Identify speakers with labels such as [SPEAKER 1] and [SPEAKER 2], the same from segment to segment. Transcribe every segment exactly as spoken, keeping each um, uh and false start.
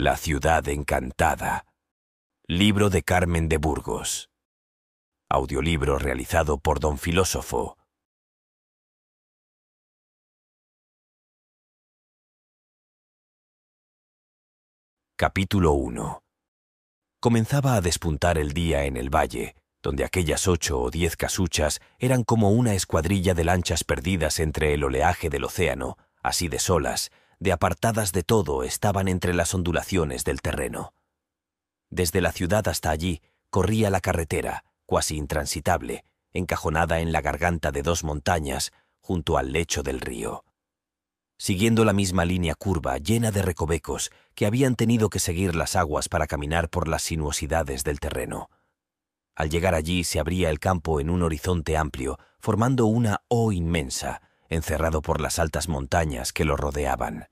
[SPEAKER 1] La ciudad encantada. Libro de Carmen de Burgos. Audiolibro realizado por Don Filósofo. Capítulo uno. Comenzaba a despuntar el día en el valle, donde aquellas ocho o diez casuchas eran como una escuadrilla de lanchas perdidas entre el oleaje del océano, así de solas, de apartadas de todo, estaban entre las ondulaciones del terreno. Desde la ciudad hasta allí corría la carretera, cuasi intransitable, encajonada en la garganta de dos montañas, junto al lecho del río. Siguiendo la misma línea curva, llena de recovecos, que habían tenido que seguir las aguas para caminar por las sinuosidades del terreno. Al llegar allí se abría el campo en un horizonte amplio, formando una O inmensa, encerrado por las altas montañas que lo rodeaban.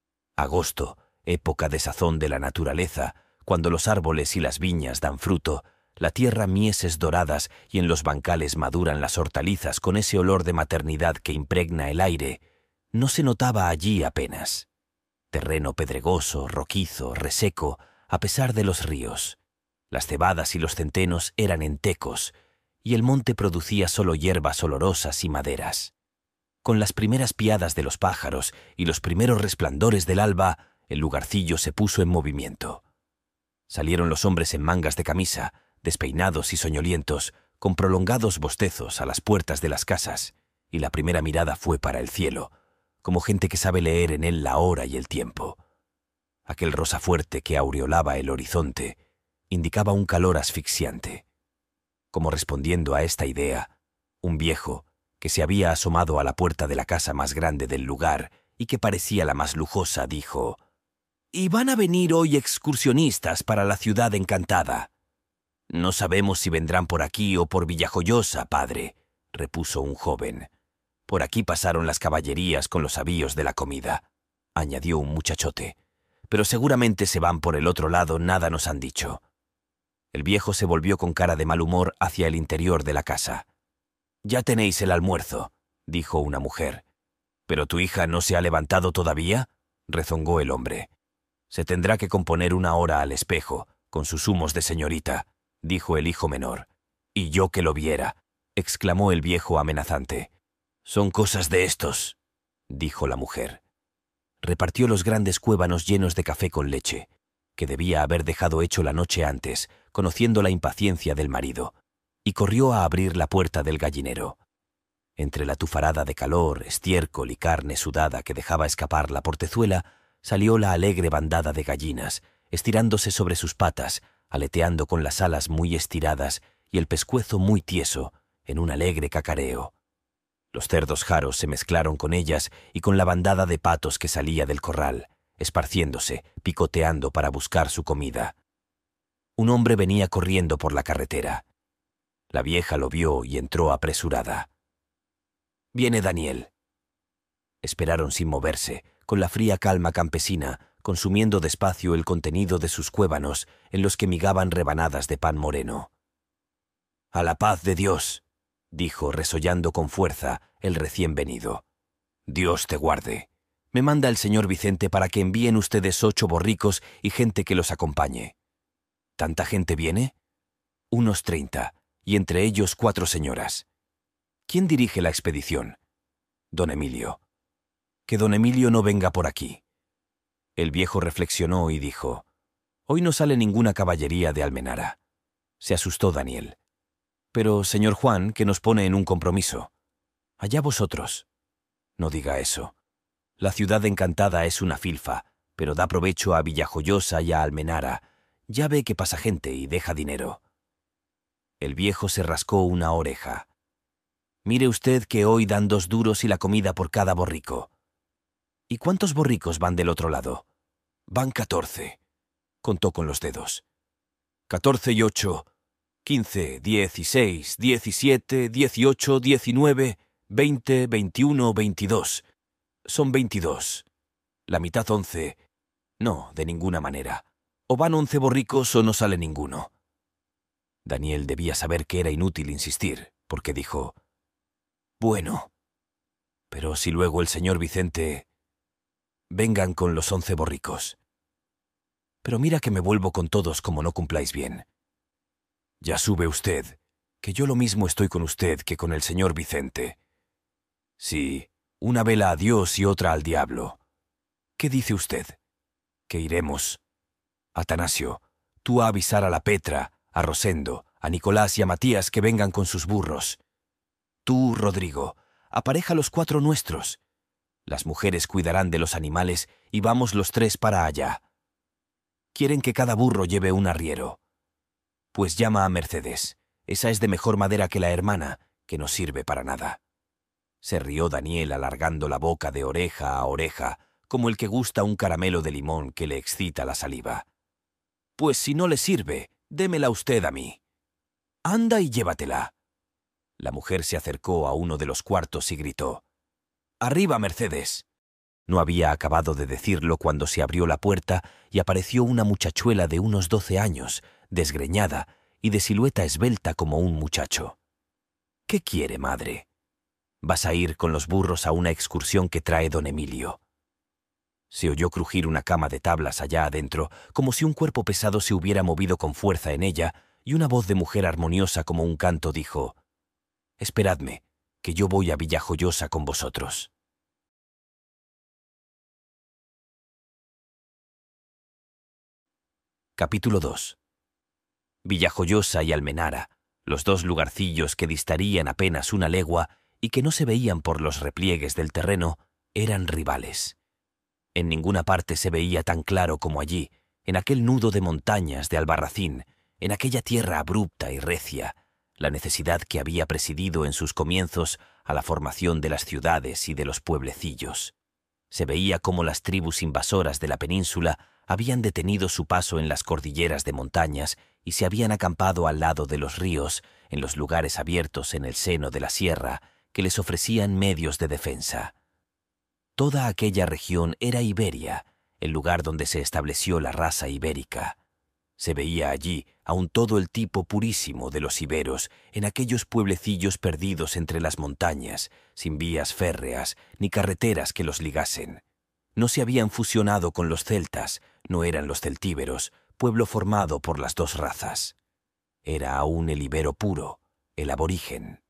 [SPEAKER 1] Agosto, época de sazón de la naturaleza, cuando los árboles y las viñas dan fruto, la tierra mieses doradas y en los bancales maduran las hortalizas con ese olor de maternidad que impregna el aire, no se notaba allí apenas. Terreno pedregoso, roquizo, reseco, a pesar de los ríos. Las cebadas y los centenos eran entecos, y el monte producía solo hierbas olorosas y maderas. Con las primeras piadas de los pájaros y los primeros resplandores del alba, el lugarcillo se puso en movimiento. Salieron los hombres en mangas de camisa, despeinados y soñolientos, con prolongados bostezos a las puertas de las casas, y la primera mirada fue para el cielo, como gente que sabe leer en él la hora y el tiempo. Aquel rosa fuerte que aureolaba el horizonte indicaba un calor asfixiante. Como respondiendo a esta idea, un viejo, que se había asomado a la puerta de la casa más grande del lugar y que parecía la más lujosa, dijo: «¿Y van a venir hoy excursionistas para la ciudad encantada?» «No sabemos si vendrán por aquí o por Villajoyosa, padre», repuso un joven. «Por aquí pasaron las caballerías con los avíos de la comida», añadió un muchachote. «Pero seguramente se van por el otro lado, nada nos han dicho». El viejo se volvió con cara de mal humor hacia el interior de la casa. «Ya tenéis el almuerzo», dijo una mujer. «¿Pero tu hija no se ha levantado todavía?», rezongó el hombre. «Se tendrá que componer una hora al espejo, con sus humos de señorita», dijo el hijo menor. «Y yo que lo viera», exclamó el viejo amenazante. «Son cosas de estos», dijo la mujer. Repartió los grandes cuévanos llenos de café con leche, que debía haber dejado hecho la noche antes, conociendo la impaciencia del marido, y corrió a abrir la puerta del gallinero. Entre la tufarada de calor, estiércol y carne sudada que dejaba escapar la portezuela, salió la alegre bandada de gallinas, estirándose sobre sus patas, aleteando con las alas muy estiradas y el pescuezo muy tieso, en un alegre cacareo. Los cerdos jaros se mezclaron con ellas y con la bandada de patos que salía del corral, esparciéndose, picoteando para buscar su comida. Un hombre venía corriendo por la carretera. La vieja lo vio y entró apresurada. «Viene Daniel». Esperaron sin moverse, con la fría calma campesina, consumiendo despacio el contenido de sus cuévanos, en los que migaban rebanadas de pan moreno. «A la paz de Dios», dijo, resollando con fuerza, el recién venido. «Dios te guarde. Me manda el señor Vicente para que envíen ustedes ocho borricos y gente que los acompañe». «¿Tanta gente viene?» «Unos treinta, y entre ellos cuatro señoras». «¿Quién dirige la expedición?» «Don Emilio». «Que don Emilio no venga por aquí». El viejo reflexionó y dijo: «Hoy no sale ninguna caballería de Almenara». Se asustó Daniel. «Pero, señor Juan, que nos pone en un compromiso». «Allá vosotros». «No diga eso. La ciudad encantada es una filfa, pero da provecho a Villajoyosa y a Almenara. Ya ve que pasa gente y deja dinero». El viejo se rascó una oreja. «Mire usted que hoy dan dos duros y la comida por cada borrico». «¿Y cuántos borricos van del otro lado?» «Van catorce», contó con los dedos. «Catorce y ocho, quince, dieciséis, diecisiete, dieciocho, diecinueve, veinte, veintiuno, veintidós. Son veintidós. La mitad once. No, de ninguna manera. O van once borricos o no sale ninguno». Daniel debía saber que era inútil insistir, porque dijo: «Bueno, pero si luego el señor Vicente...» «Vengan con los once borricos». pero mira que me vuelvo con todos como no cumpláis bien. Ya sube usted, que yo lo mismo estoy con usted que con el señor Vicente. Sí, una vela a Dios y otra al diablo. ¿Qué dice usted? ¿Que iremos? Atanasio, tú a avisar a la Petra, a Rosendo, a Nicolás y a Matías que vengan con sus burros. Tú, Rodrigo, apareja los cuatro nuestros. Las mujeres cuidarán de los animales y vamos los tres para allá. Quieren que cada burro lleve un arriero. Pues llama a Mercedes. Esa es de mejor madera que la hermana, que no sirve para nada. Se rió Daniel alargando la boca de oreja a oreja, como el que gusta un caramelo de limón que le excita la saliva. Pues si no le sirve, démela usted a mí. Anda y llévatela. La mujer se acercó a uno de los cuartos y gritó: «¡Arriba, Mercedes!». No había acabado de decirlo cuando se abrió la puerta y apareció una muchachuela de unos doce años, desgreñada y de silueta esbelta como un muchacho. «¿Qué quiere, madre?». «Vas a ir con los burros a una excursión que trae don Emilio». Se oyó crujir una cama de tablas allá adentro, como si un cuerpo pesado se hubiera movido con fuerza en ella, y una voz de mujer armoniosa como un canto dijo: «Esperadme, que yo voy a Villajoyosa con vosotros». Capítulo dos. Villajoyosa y Almenara, los dos lugarcillos que distarían apenas una legua y que no se veían por los repliegues del terreno, eran rivales. En ninguna parte se veía tan claro como allí, en aquel nudo de montañas de Albarracín, en aquella tierra abrupta y recia, la necesidad que había presidido en sus comienzos a la formación de las ciudades y de los pueblecillos. Se veía cómo las tribus invasoras de la península habían detenido su paso en las cordilleras de montañas y se habían acampado al lado de los ríos, en los lugares abiertos en el seno de la sierra, que les ofrecían medios de defensa. Toda aquella región era Iberia, el lugar donde se estableció la raza ibérica. Se veía allí aún todo el tipo purísimo de los iberos en aquellos pueblecillos perdidos entre las montañas, sin vías férreas ni carreteras que los ligasen. No se habían fusionado con los celtas, no eran los celtíberos, pueblo formado por las dos razas. Era aún el ibero puro, el aborigen.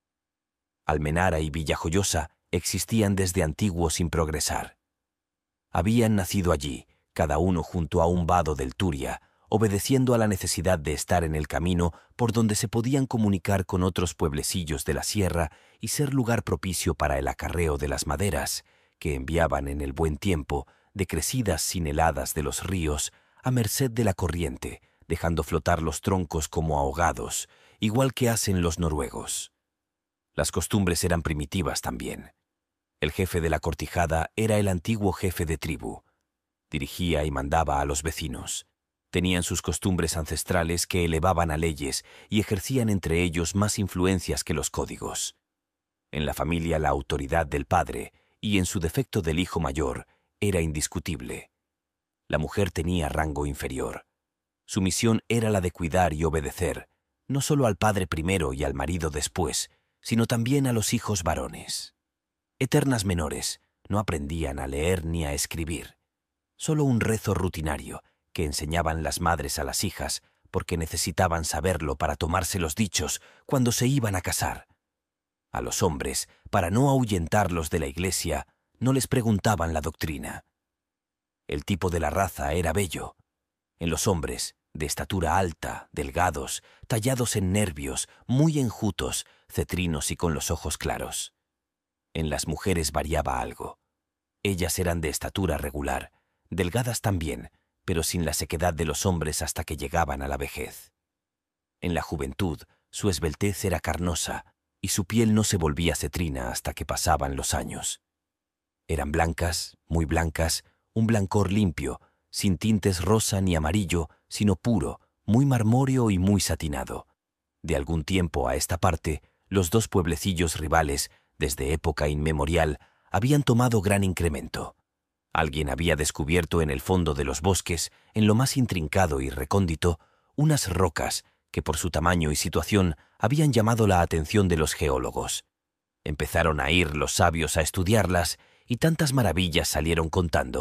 [SPEAKER 1] Almenara y Villajoyosa existían desde antiguo sin progresar. Habían nacido allí, cada uno junto a un vado del Turia, obedeciendo a la necesidad de estar en el camino por donde se podían comunicar con otros pueblecillos de la sierra y ser lugar propicio para el acarreo de las maderas, que enviaban en el buen tiempo, decrecidas sin heladas de los ríos, a merced de la corriente, dejando flotar los troncos como ahogados, igual que hacen los noruegos. Las costumbres eran primitivas también. El jefe de la cortijada era el antiguo jefe de tribu. Dirigía y mandaba a los vecinos. Tenían sus costumbres ancestrales que elevaban a leyes y ejercían entre ellos más influencias que los códigos. En la familia la autoridad del padre, y en su defecto del hijo mayor, era indiscutible. La mujer tenía rango inferior. Su misión era la de cuidar y obedecer, no solo al padre primero y al marido después, sino también a los hijos varones. Eternas menores, no aprendían a leer ni a escribir. Solo un rezo rutinario, que enseñaban las madres a las hijas, porque necesitaban saberlo para tomarse los dichos cuando se iban a casar. A los hombres, para no ahuyentarlos de la iglesia, no les preguntaban la doctrina. El tipo de la raza era bello. En los hombres, de estatura alta, delgados, tallados en nervios, muy enjutos, cetrinos y con los ojos claros. En las mujeres variaba algo. Ellas eran de estatura regular, delgadas también, pero sin la sequedad de los hombres hasta que llegaban a la vejez. En la juventud, su esbeltez era carnosa, y su piel no se volvía cetrina hasta que pasaban los años. Eran blancas, muy blancas, un blancor limpio, sin tintes rosa ni amarillo, sino puro, muy marmóreo y muy satinado. De algún tiempo a esta parte, los dos pueblecillos rivales, desde época inmemorial, habían tomado gran incremento. Alguien había descubierto en el fondo de los bosques, en lo más intrincado y recóndito, unas rocas que por su tamaño y situación habían llamado la atención de los geólogos. Empezaron a ir los sabios a estudiarlas y tantas maravillas salieron contando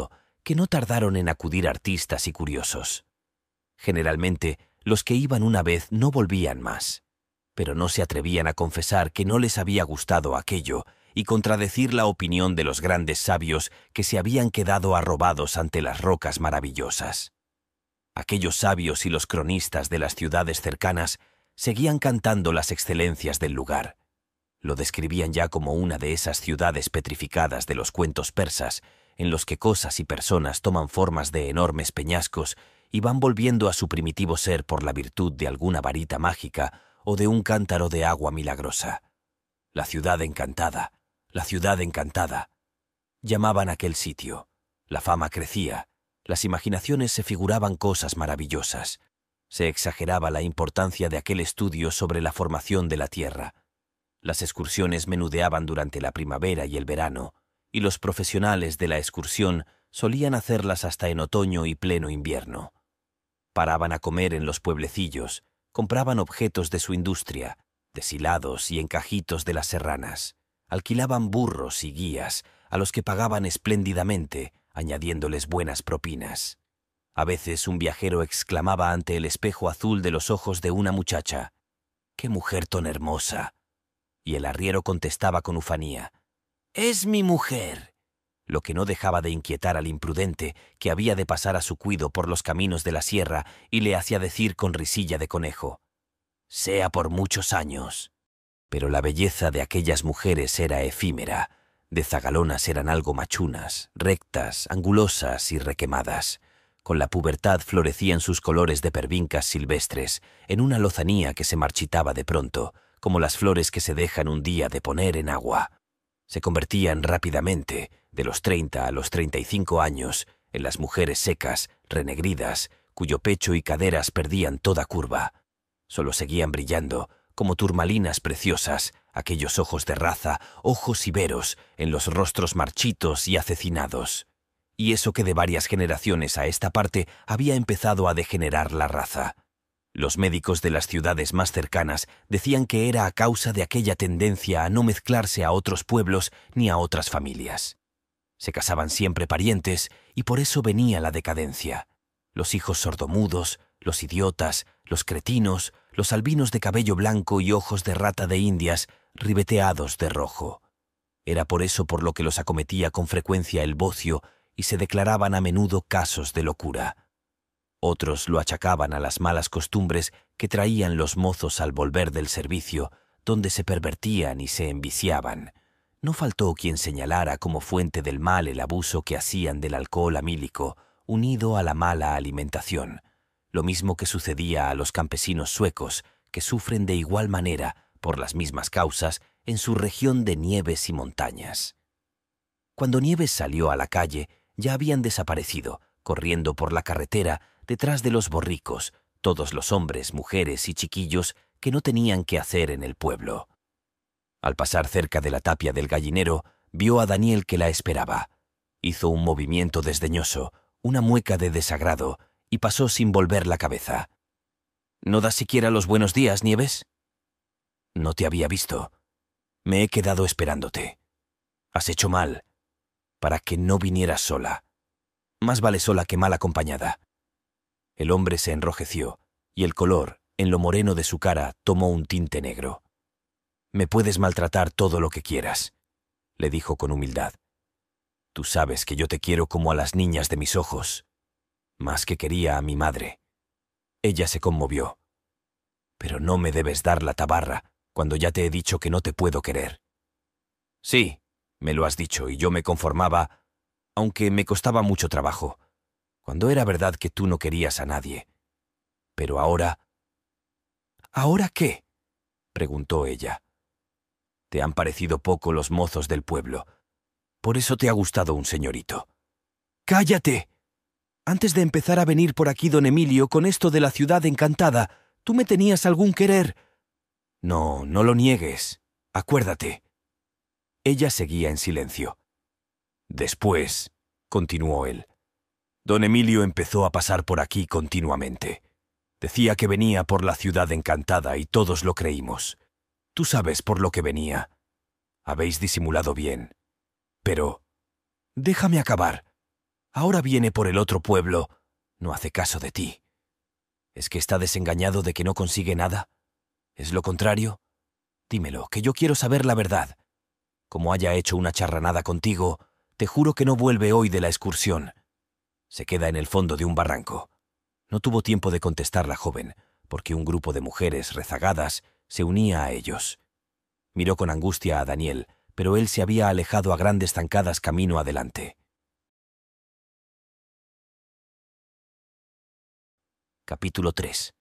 [SPEAKER 1] que no tardaron en acudir artistas y curiosos. Generalmente, los que iban una vez no volvían más, pero no se atrevían a confesar que no les había gustado aquello y contradecir la opinión de los grandes sabios que se habían quedado arrobados ante las rocas maravillosas. Aquellos sabios y los cronistas de las ciudades cercanas seguían cantando las excelencias del lugar. Lo describían ya como una de esas ciudades petrificadas de los cuentos persas, en los que cosas y personas toman formas de enormes peñascos y van volviendo a su primitivo ser por la virtud de alguna varita mágica o de un cántaro de agua milagrosa. La ciudad encantada, la ciudad encantada. Llamaban aquel sitio. La fama crecía. Las imaginaciones se figuraban cosas maravillosas. Se exageraba la importancia de aquel estudio sobre la formación de la tierra. Las excursiones menudeaban durante la primavera y el verano, y los profesionales de la excursión solían hacerlas hasta en otoño y pleno invierno. Paraban a comer en los pueblecillos, compraban objetos de su industria, deshilados y encajitos de las serranas, alquilaban burros y guías, a los que pagaban espléndidamente, añadiéndoles buenas propinas. A veces un viajero exclamaba ante el espejo azul de los ojos de una muchacha: «¡Qué mujer tan hermosa!». Y el arriero contestaba con ufanía: «¡Es mi mujer!», lo que no dejaba de inquietar al imprudente que había de pasar a su cuido por los caminos de la sierra y le hacía decir con risilla de conejo: «Sea por muchos años». Pero la belleza de aquellas mujeres era efímera. De zagalonas eran algo machunas, rectas, angulosas y requemadas. Con la pubertad florecían sus colores de pervincas silvestres, en una lozanía que se marchitaba de pronto, como las flores que se dejan un día de poner en agua. Se convertían rápidamente, de los treinta a los treinta y cinco años, en las mujeres secas, renegridas, cuyo pecho y caderas perdían toda curva. Solo seguían brillando, como turmalinas preciosas, aquellos ojos de raza, ojos iberos, en los rostros marchitos y acecinados. Y eso que de varias generaciones a esta parte había empezado a degenerar la raza. Los médicos de las ciudades más cercanas decían que era a causa de aquella tendencia a no mezclarse a otros pueblos ni a otras familias. Se casaban siempre parientes y por eso venía la decadencia. Los hijos sordomudos, los idiotas, los cretinos, los albinos de cabello blanco y ojos de rata de Indias, ribeteados de rojo. Era por eso por lo que los acometía con frecuencia el bocio y se declaraban a menudo casos de locura. Otros lo achacaban a las malas costumbres que traían los mozos al volver del servicio, donde se pervertían y se enviciaban. No faltó quien señalara como fuente del mal el abuso que hacían del alcohol amílico, unido a la mala alimentación, lo mismo que sucedía a los campesinos suecos, que sufren de igual manera, por las mismas causas, en su región de nieves y montañas. Cuando Nieves salió a la calle, ya habían desaparecido, corriendo por la carretera, detrás de los borricos, todos los hombres, mujeres y chiquillos que no tenían qué hacer en el pueblo. Al pasar cerca de la tapia del gallinero, vio a Daniel que la esperaba. Hizo un movimiento desdeñoso, una mueca de desagrado, y pasó sin volver la cabeza. «¿No das siquiera los buenos días, Nieves?» «No te había visto. Me he quedado esperándote. Has hecho mal, para que no vinieras sola. Más vale sola que mal acompañada». El hombre se enrojeció, y el color, en lo moreno de su cara, tomó un tinte negro. «Me puedes maltratar todo lo que quieras», le dijo con humildad. «Tú sabes que yo te quiero como a las niñas de mis ojos, más que quería a mi madre». Ella se conmovió. «Pero no me debes dar la tabarra, cuando ya te he dicho que no te puedo querer». «Sí, me lo has dicho, y yo me conformaba, aunque me costaba mucho trabajo, cuando era verdad que tú no querías a nadie. Pero ahora...» «¿Ahora qué?», preguntó ella. «Te han parecido poco los mozos del pueblo. Por eso te ha gustado un señorito». «¡Cállate! Antes de empezar a venir por aquí, don Emilio, con esto de la ciudad encantada, tú me tenías algún querer». «No, no lo niegues. Acuérdate». Ella seguía en silencio. «Después», continuó él, «don Emilio empezó a pasar por aquí continuamente. Decía que venía por la ciudad encantada y todos lo creímos. Tú sabes por lo que venía. Habéis disimulado bien. Pero... déjame acabar. Ahora viene por el otro pueblo. No hace caso de ti. ¿Es que está desengañado de que no consigue nada? ¿Es lo contrario? Dímelo, que yo quiero saber la verdad. Como haya hecho una charranada contigo, te juro que no vuelve hoy de la excursión. Se queda en el fondo de un barranco. No tuvo tiempo de contestar la joven, porque un grupo de mujeres rezagadas se unía a ellos. Miró con angustia a Daniel, pero él se había alejado a grandes zancadas camino adelante. Capítulo tres.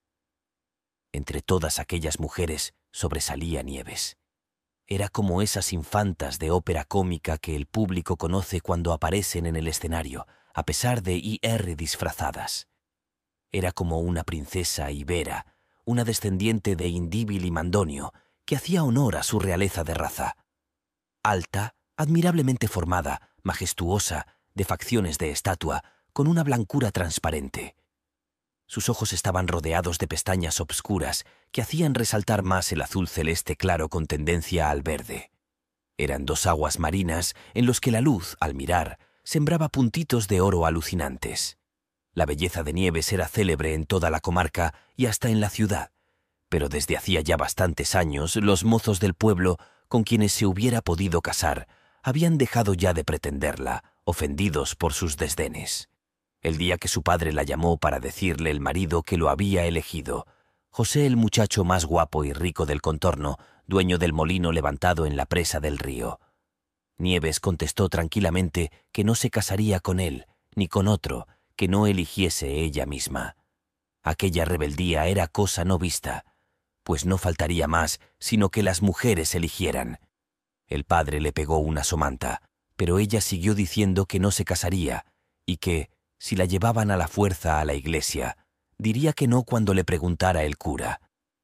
[SPEAKER 1] Entre todas aquellas mujeres sobresalía Nieves. Era como esas infantas de ópera cómica que el público conoce cuando aparecen en el escenario, a pesar de ir disfrazadas. Era como una princesa ibera, una descendiente de Indíbil y Mandonio, que hacía honor a su realeza de raza. Alta, admirablemente formada, majestuosa, de facciones de estatua, con una blancura transparente. Sus ojos estaban rodeados de pestañas obscuras que hacían resaltar más el azul celeste claro con tendencia al verde. Eran dos aguas marinas en los que la luz, al mirar, sembraba puntitos de oro alucinantes. La belleza de Nieves era célebre en toda la comarca y hasta en la ciudad, pero desde hacía ya bastantes años los mozos del pueblo, con quienes se hubiera podido casar, habían dejado ya de pretenderla, ofendidos por sus desdenes. El día que su padre la llamó para decirle el marido que lo había elegido, José, el muchacho más guapo y rico del contorno, dueño del molino levantado en la presa del río. Nieves contestó tranquilamente que no se casaría con él, ni con otro, que no eligiese ella misma. Aquella rebeldía era cosa no vista, pues no faltaría más sino que las mujeres eligieran. El padre le pegó una somanta, pero ella siguió diciendo que no se casaría y que, si la llevaban a la fuerza a la iglesia, diría que no cuando le preguntara el cura.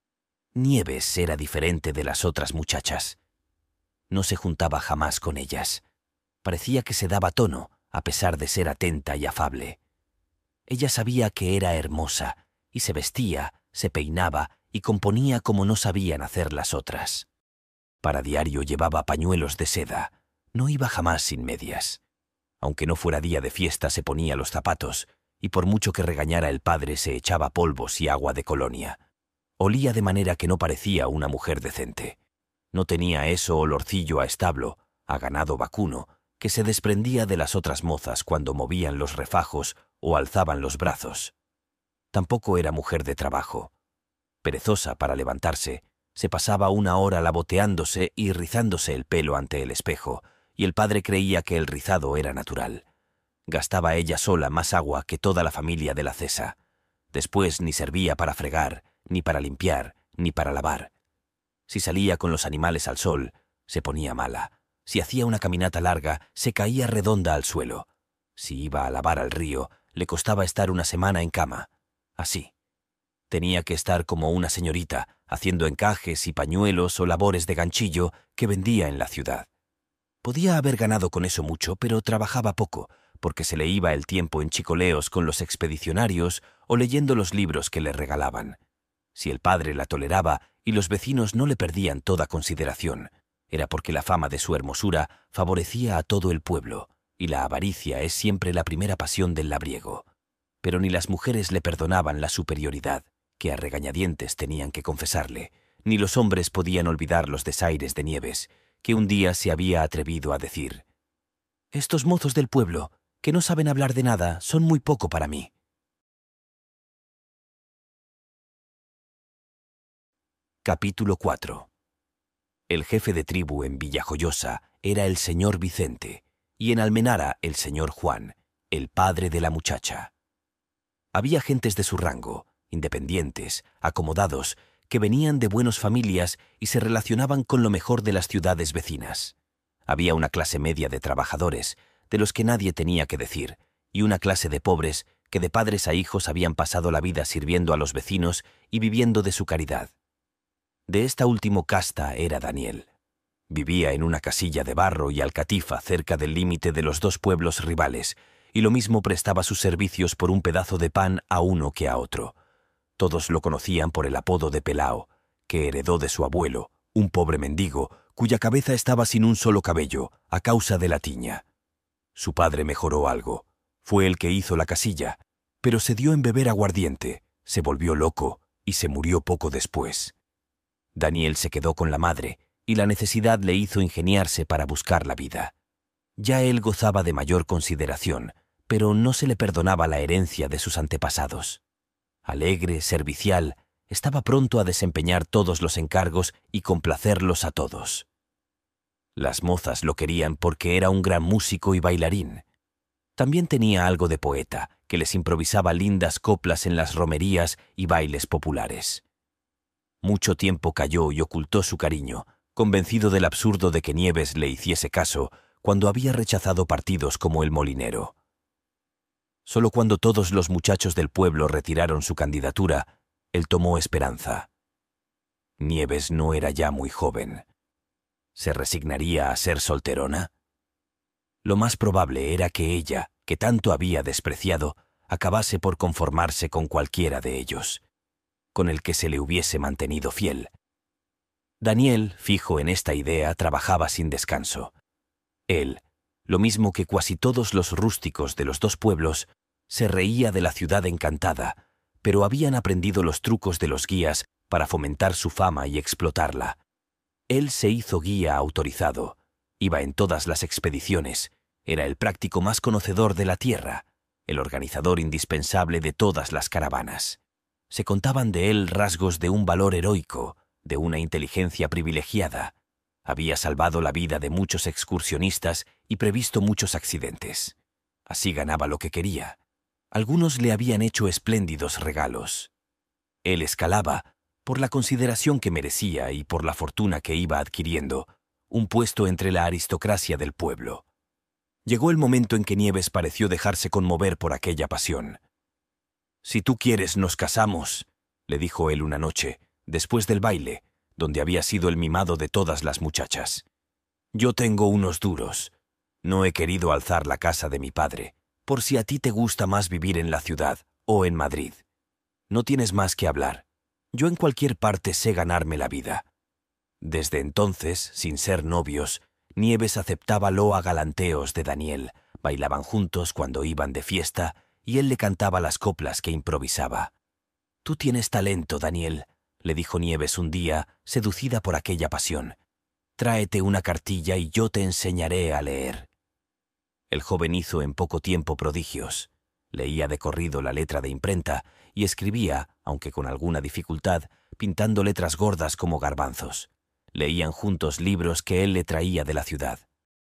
[SPEAKER 1] Nieves era diferente de las otras muchachas. No se juntaba jamás con ellas. Parecía que se daba tono, a pesar de ser atenta y afable. Ella sabía que era hermosa, y se vestía, se peinaba y componía como no sabían hacer las otras. Para diario llevaba pañuelos de seda, no iba jamás sin medias. Aunque no fuera día de fiesta se ponía los zapatos, y por mucho que regañara el padre se echaba polvos y agua de colonia. Olía de manera que no parecía una mujer decente. No tenía eso olorcillo a establo, a ganado vacuno, que se desprendía de las otras mozas cuando movían los refajos o alzaban los brazos. Tampoco era mujer de trabajo. Perezosa para levantarse, se pasaba una hora lavoteándose y rizándose el pelo ante el espejo, y el padre creía que el rizado era natural. Gastaba ella sola más agua que toda la familia de la Cesa. Después ni servía para fregar, ni para limpiar, ni para lavar. Si salía con los animales al sol, se ponía mala. Si hacía una caminata larga, se caía redonda al suelo. Si iba a lavar al río, le costaba estar una semana en cama. Así. Tenía que estar como una señorita, haciendo encajes y pañuelos o labores de ganchillo que vendía en la ciudad. Podía haber ganado con eso mucho, pero trabajaba poco, porque se le iba el tiempo en chicoleos con los expedicionarios o leyendo los libros que le regalaban. Si el padre la toleraba y los vecinos no le perdían toda consideración, era porque la fama de su hermosura favorecía a todo el pueblo, y la avaricia es siempre la primera pasión del labriego. Pero ni las mujeres le perdonaban la superioridad, que a regañadientes tenían que confesarle, ni los hombres podían olvidar los desaires de Nieves, que un día se había atrevido a decir: «Estos mozos del pueblo, que no saben hablar de nada, son muy poco para mí». Capítulo cuatro. El jefe de tribu en Villajoyosa era el señor Vicente, y en Almenara el señor Juan, el padre de la muchacha. Había gentes de su rango, independientes, acomodados, que venían de buenas familias y se relacionaban con lo mejor de las ciudades vecinas. Había una clase media de trabajadores, de los que nadie tenía que decir, y una clase de pobres que de padres a hijos habían pasado la vida sirviendo a los vecinos y viviendo de su caridad. De esta última casta era Daniel. Vivía en una casilla de barro y alcatifa cerca del límite de los dos pueblos rivales, y lo mismo prestaba sus servicios por un pedazo de pan a uno que a otro. Todos lo conocían por el apodo de Pelao, que heredó de su abuelo, un pobre mendigo, cuya cabeza estaba sin un solo cabello, a causa de la tiña. Su padre mejoró algo. Fue el que hizo la casilla, pero se dio en beber aguardiente, se volvió loco y se murió poco después. Daniel se quedó con la madre y la necesidad le hizo ingeniarse para buscar la vida. Ya él gozaba de mayor consideración, pero no se le perdonaba la herencia de sus antepasados. Alegre, servicial, estaba pronto a desempeñar todos los encargos y complacerlos a todos. Las mozas lo querían porque era un gran músico y bailarín. También tenía algo de poeta, que les improvisaba lindas coplas en las romerías y bailes populares. Mucho tiempo calló y ocultó su cariño, convencido del absurdo de que Nieves le hiciese caso cuando había rechazado partidos como el molinero. Solo cuando todos los muchachos del pueblo retiraron su candidatura, él tomó esperanza. Nieves no era ya muy joven. ¿Se resignaría a ser solterona? Lo más probable era que ella, que tanto había despreciado, acabase por conformarse con cualquiera de ellos, con el que se le hubiese mantenido fiel. Daniel, fijo en esta idea, trabajaba sin descanso. Él, lo mismo que casi todos los rústicos de los dos pueblos, se reía de la ciudad encantada, pero habían aprendido los trucos de los guías para fomentar su fama y explotarla. Él se hizo guía autorizado, iba en todas las expediciones, era el práctico más conocedor de la tierra, el organizador indispensable de todas las caravanas. Se contaban de él rasgos de un valor heroico, de una inteligencia privilegiada. Había salvado la vida de muchos excursionistas y previsto muchos accidentes. Así ganaba lo que quería. Algunos le habían hecho espléndidos regalos. Él escalaba, por la consideración que merecía y por la fortuna que iba adquiriendo, un puesto entre la aristocracia del pueblo. Llegó el momento en que Nieves pareció dejarse conmover por aquella pasión. «Si tú quieres, nos casamos», le dijo él una noche, después del baile, donde había sido el mimado de todas las muchachas. «Yo tengo unos duros. No he querido alzar la casa de mi padre, por si a ti te gusta más vivir en la ciudad o en Madrid. No tienes más que hablar. Yo en cualquier parte sé ganarme la vida». Desde entonces, sin ser novios, Nieves aceptaba los agalanteos de Daniel, bailaban juntos cuando iban de fiesta y él le cantaba las coplas que improvisaba. «Tú tienes talento, Daniel», le dijo Nieves un día, seducida por aquella pasión. «Tráete una cartilla y yo te enseñaré a leer». El joven hizo en poco tiempo prodigios. Leía de corrido la letra de imprenta y escribía, aunque con alguna dificultad, pintando letras gordas como garbanzos. Leían juntos libros que él le traía de la ciudad.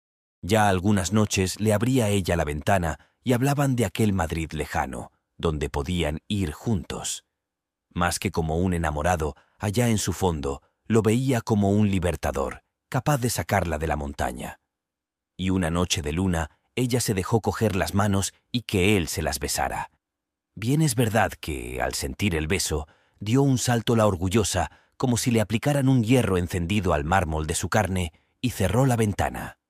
[SPEAKER 1] Ya algunas noches le abría ella la ventana y hablaban de aquel Madrid lejano, donde podían ir juntos. Más que como un enamorado, allá en su fondo, lo veía como un libertador, capaz de sacarla de la montaña. Y una noche de luna, ella se dejó coger las manos y que él se las besara. Bien es verdad que, al sentir el beso, dio un salto la orgullosa, como si le aplicaran un hierro encendido al mármol de su carne, y cerró la ventana.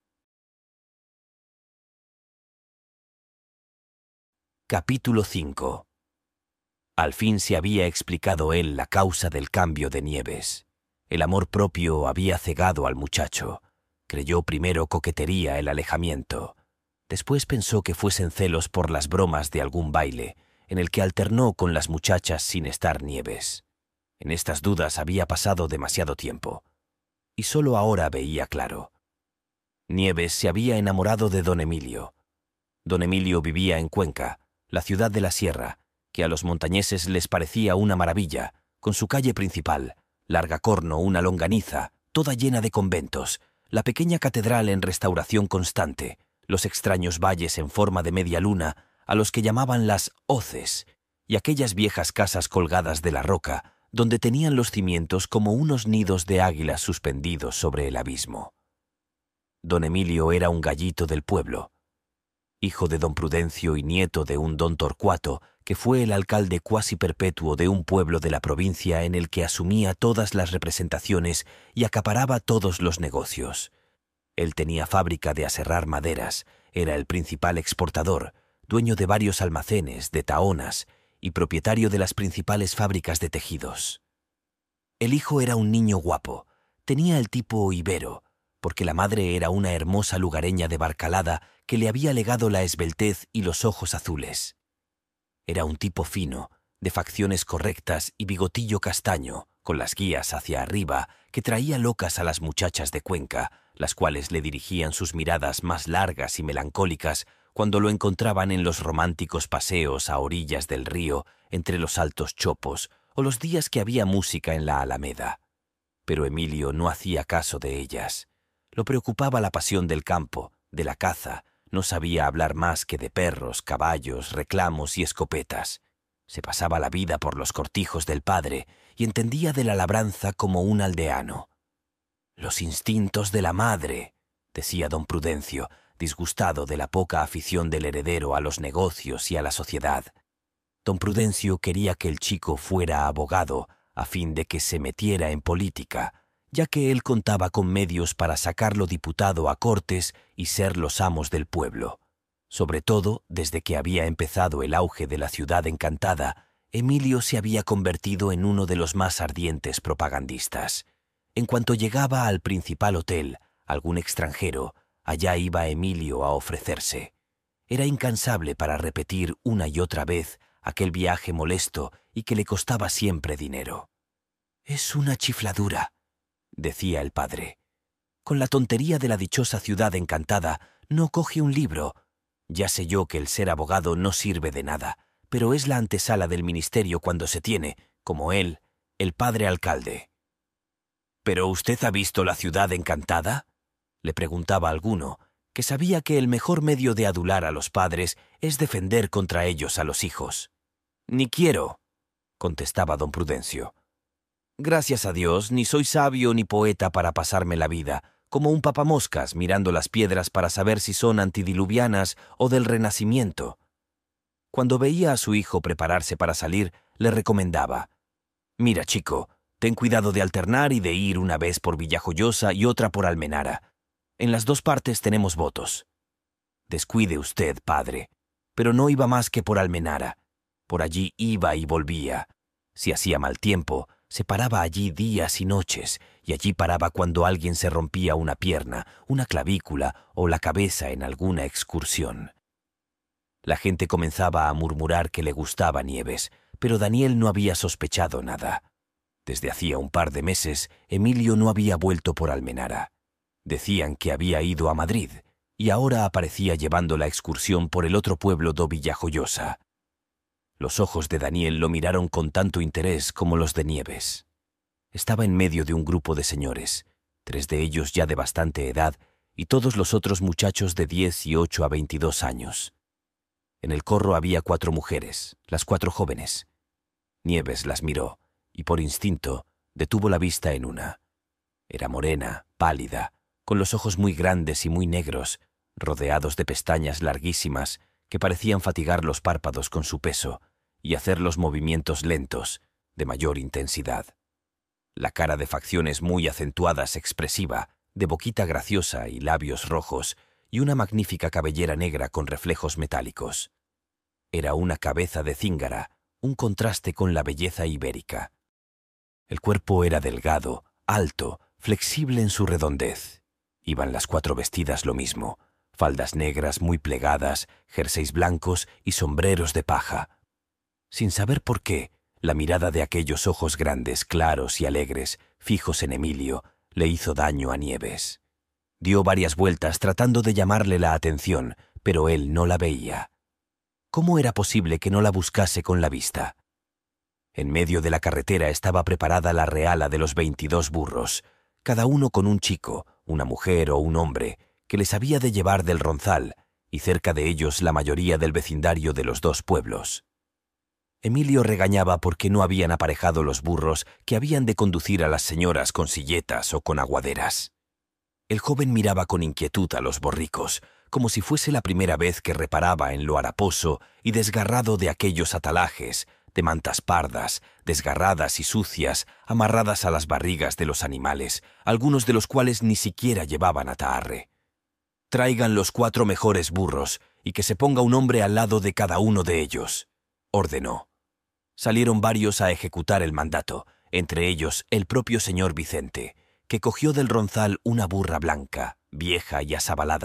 [SPEAKER 1] Capítulo cinco. Al fin se había explicado él la causa del cambio de Nieves. El amor propio había cegado al muchacho. Creyó primero coquetería el alejamiento. Después pensó que fuesen celos por las bromas de algún baile, en el que alternó con las muchachas sin estar Nieves. En estas dudas había pasado demasiado tiempo, y solo ahora veía claro. Nieves se había enamorado de don Emilio. Don Emilio vivía en Cuenca, la ciudad de la sierra, que a los montañeses les parecía una maravilla, con su calle principal, Largacorno, una longaniza, toda llena de conventos, la pequeña catedral en restauración constante, los extraños valles en forma de media luna, a los que llamaban las hoces, y aquellas viejas casas colgadas de la roca, donde tenían los cimientos como unos nidos de águilas suspendidos sobre el abismo. Don Emilio era un gallito del pueblo, hijo de don Prudencio y nieto de un don Torcuato, que fue el alcalde cuasi perpetuo de un pueblo de la provincia en el que asumía todas las representaciones y acaparaba todos los negocios. Él tenía fábrica de aserrar maderas, era el principal exportador, dueño de varios almacenes, de tahonas, y propietario de las principales fábricas de tejidos. El hijo era un niño guapo, tenía el tipo ibero, porque la madre era una hermosa lugareña de Barcalada que le había legado la esbeltez y los ojos azules. Era un tipo fino, de facciones correctas y bigotillo castaño, con las guías hacia arriba, que traía locas a las muchachas de Cuenca, las cuales le dirigían sus miradas más largas y melancólicas cuando lo encontraban en los románticos paseos a orillas del río, entre los altos chopos, o los días que había música en la Alameda. Pero Emilio no hacía caso de ellas. Lo preocupaba la pasión del campo, de la caza. No sabía hablar más que de perros, caballos, reclamos y escopetas. Se pasaba la vida por los cortijos del padre y entendía de la labranza como un aldeano. «Los instintos de la madre», decía don Prudencio, disgustado de la poca afición del heredero a los negocios y a la sociedad. Don Prudencio quería que el chico fuera abogado a fin de que se metiera en política, ya que él contaba con medios para sacarlo diputado a Cortes y ser los amos del pueblo. Sobre todo, desde que había empezado el auge de la ciudad encantada, Emilio se había convertido en uno de los más ardientes propagandistas. En cuanto llegaba al principal hotel, algún extranjero, allá iba Emilio a ofrecerse. Era incansable para repetir una y otra vez aquel viaje molesto y que le costaba siempre dinero. «Es una chifladura», decía el padre. «Con la tontería de la dichosa ciudad encantada no coge un libro. Ya sé yo que el ser abogado no sirve de nada, pero es la antesala del ministerio cuando se tiene, como él, el padre alcalde». «¿Pero usted ha visto la ciudad encantada?», le preguntaba alguno, que sabía que el mejor medio de adular a los padres es defender contra ellos a los hijos. «Ni quiero», contestaba don Prudencio. «Gracias a Dios, ni soy sabio ni poeta para pasarme la vida, como un papamoscas mirando las piedras para saber si son antidiluvianas o del Renacimiento». Cuando veía a su hijo prepararse para salir, le recomendaba: «Mira, chico, ten cuidado de alternar y de ir una vez por Villajoyosa y otra por Almenara. En las dos partes tenemos votos». «Descuide usted, padre». Pero no iba más que por Almenara. Por allí iba y volvía. Si hacía mal tiempo, se paraba allí días y noches, y allí paraba cuando alguien se rompía una pierna, una clavícula o la cabeza en alguna excursión. La gente comenzaba a murmurar que le gustaba Nieves, pero Daniel no había sospechado nada. Desde hacía un par de meses, Emilio no había vuelto por Almenara. Decían que había ido a Madrid, y ahora aparecía llevando la excursión por el otro pueblo do Villajoyosa. Los ojos de Daniel lo miraron con tanto interés como los de Nieves. Estaba en medio de un grupo de señores, tres de ellos ya de bastante edad y todos los otros muchachos de diez y ocho a veintidós años. En el corro había cuatro mujeres, las cuatro jóvenes. Nieves las miró y por instinto detuvo la vista en una. Era morena, pálida, con los ojos muy grandes y muy negros, rodeados de pestañas larguísimas que parecían fatigar los párpados con su peso y hacer los movimientos lentos, de mayor intensidad. La cara de facciones muy acentuadas, expresiva, de boquita graciosa y labios rojos, y una magnífica cabellera negra con reflejos metálicos. Era una cabeza de cíngara, un contraste con la belleza ibérica. El cuerpo era delgado, alto, flexible en su redondez. Iban las cuatro vestidas lo mismo, faldas negras muy plegadas, jerseys blancos y sombreros de paja. Sin saber por qué, la mirada de aquellos ojos grandes, claros y alegres, fijos en Emilio, le hizo daño a Nieves. Dio varias vueltas tratando de llamarle la atención, pero él no la veía. ¿Cómo era posible que no la buscase con la vista? En medio de la carretera estaba preparada la reala de los veintidós burros, cada uno con un chico, una mujer o un hombre, que les había de llevar del Ronzal, y cerca de ellos la mayoría del vecindario de los dos pueblos. Emilio regañaba porque no habían aparejado los burros que habían de conducir a las señoras con silletas o con aguaderas. El joven miraba con inquietud a los borricos, como si fuese la primera vez que reparaba en lo haraposo y desgarrado de aquellos atalajes, de mantas pardas, desgarradas y sucias, amarradas a las barrigas de los animales, algunos de los cuales ni siquiera llevaban ataarre. «Traigan los cuatro mejores burros y que se ponga un hombre al lado de cada uno de ellos», ordenó. Salieron varios a ejecutar el mandato, entre ellos el propio señor Vicente, que cogió del Ronzal una burra blanca, vieja y asabalada,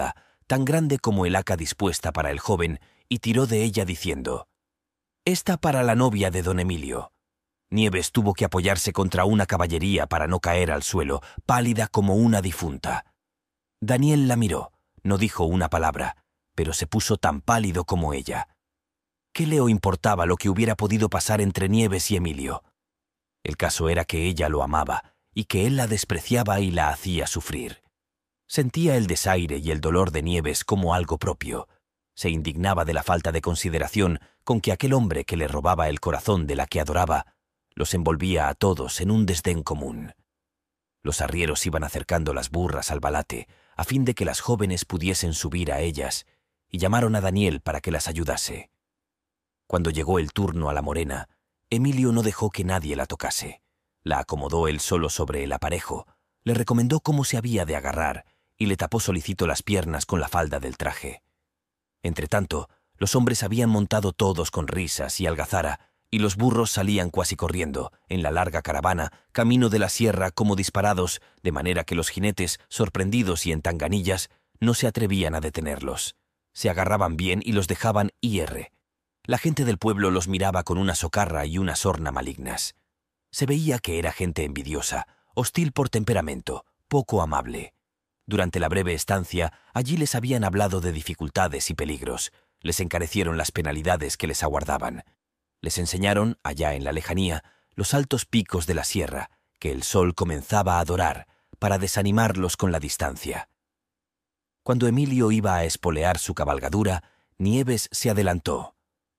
[SPEAKER 1] tan grande como el haca dispuesta para el joven, y tiró de ella diciendo: «Esta para la novia de don Emilio». Nieves tuvo que apoyarse contra una caballería para no caer al suelo, pálida como una difunta. Daniel la miró, no dijo una palabra, pero se puso tan pálido como ella. ¿Qué le importaba lo que hubiera podido pasar entre Nieves y Emilio? El caso era que ella lo amaba y que él la despreciaba y la hacía sufrir. Sentía el desaire y el dolor de Nieves como algo propio. Se indignaba de la falta de consideración con que aquel hombre que le robaba el corazón de la que adoraba los envolvía a todos en un desdén común. Los arrieros iban acercando las burras al valate a fin de que las jóvenes pudiesen subir a ellas, y llamaron a Daniel para que las ayudase. Cuando llegó el turno a la morena, Emilio no dejó que nadie la tocase. La acomodó él solo sobre el aparejo, le recomendó cómo se había de agarrar y le tapó solícito las piernas con la falda del traje. Entretanto, los hombres habían montado todos con risas y algazara, y los burros salían cuasi corriendo, en la larga caravana, camino de la sierra como disparados, de manera que los jinetes, sorprendidos y en tanganillas, no se atrevían a detenerlos. Se agarraban bien y los dejaban ir. La gente del pueblo los miraba con una socarra y una sorna malignas. Se veía que era gente envidiosa, hostil por temperamento, poco amable. Durante la breve estancia, allí les habían hablado de dificultades y peligros, les encarecieron las penalidades que les aguardaban. Les enseñaron, allá en la lejanía, los altos picos de la sierra, que el sol comenzaba a dorar, para desanimarlos con la distancia. Cuando Emilio iba a espolear su cabalgadura, Nieves se adelantó.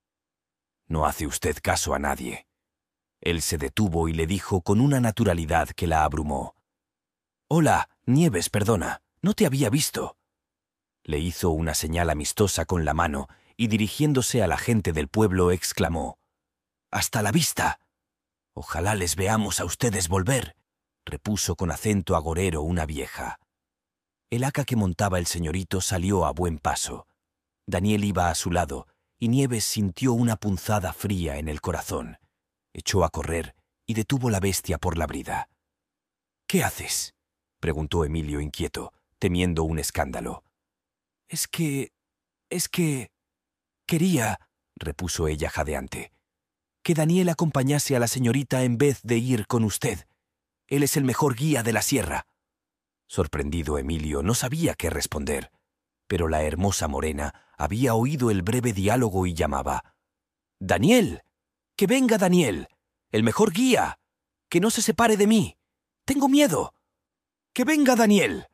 [SPEAKER 1] «No hace usted caso a nadie». Él se detuvo y le dijo con una naturalidad que la abrumó: «Hola, Nieves, perdona, no te había visto». Le hizo una señal amistosa con la mano y dirigiéndose a la gente del pueblo exclamó: «¡Hasta la vista!». «Ojalá les veamos a ustedes volver», repuso con acento agorero una vieja. El haca que montaba el señorito salió a buen paso. Daniel iba a su lado, y Nieves sintió una punzada fría en el corazón. Echó a correr y detuvo la bestia por la brida. «¿Qué haces?», preguntó Emilio inquieto, temiendo un escándalo. «Es que... es que... quería», repuso ella jadeante, «que Daniel acompañase a la señorita en vez de ir con usted. Él es el mejor guía de la sierra». Sorprendido, Emilio no sabía qué responder, pero la hermosa morena había oído el breve diálogo y llamaba: «¡Daniel! ¡Que venga Daniel! ¡El mejor guía! ¡Que no se separe de mí! ¡Tengo miedo! ¡Que venga Daniel!».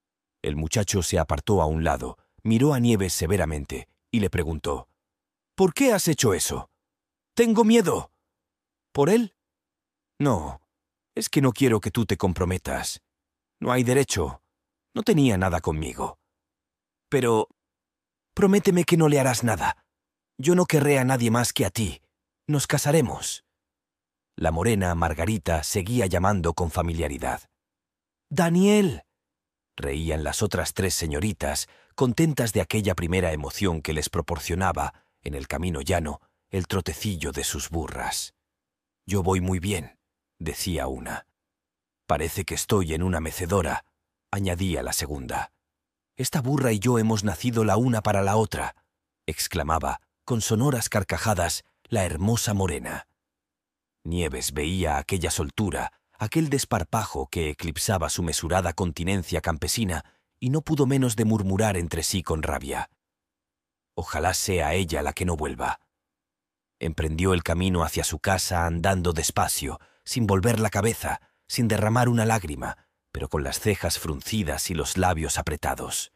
[SPEAKER 1] El muchacho se apartó a un lado, miró a Nieves severamente y le preguntó: «¿Por qué has hecho eso?». «Tengo miedo». «¿Por él?». «No, es que no quiero que tú te comprometas. No hay derecho. No tenía nada conmigo». «Pero prométeme que no le harás nada. Yo no querré a nadie más que a ti. Nos casaremos». La morena Margarita seguía llamando con familiaridad. «¡Daniel!». Reían las otras tres señoritas, contentas de aquella primera emoción que les proporcionaba, en el camino llano, el trotecillo de sus burras. «Yo voy muy bien», decía una. «Parece que estoy en una mecedora», añadía la segunda. «Esta burra y yo hemos nacido la una para la otra», exclamaba, con sonoras carcajadas, la hermosa morena. Nieves veía aquella soltura, aquel desparpajo que eclipsaba su mesurada continencia campesina, y no pudo menos de murmurar entre sí con rabia: «Ojalá sea ella la que no vuelva». Emprendió el camino hacia su casa andando despacio, sin volver la cabeza, sin derramar una lágrima, pero con las cejas fruncidas y los labios apretados.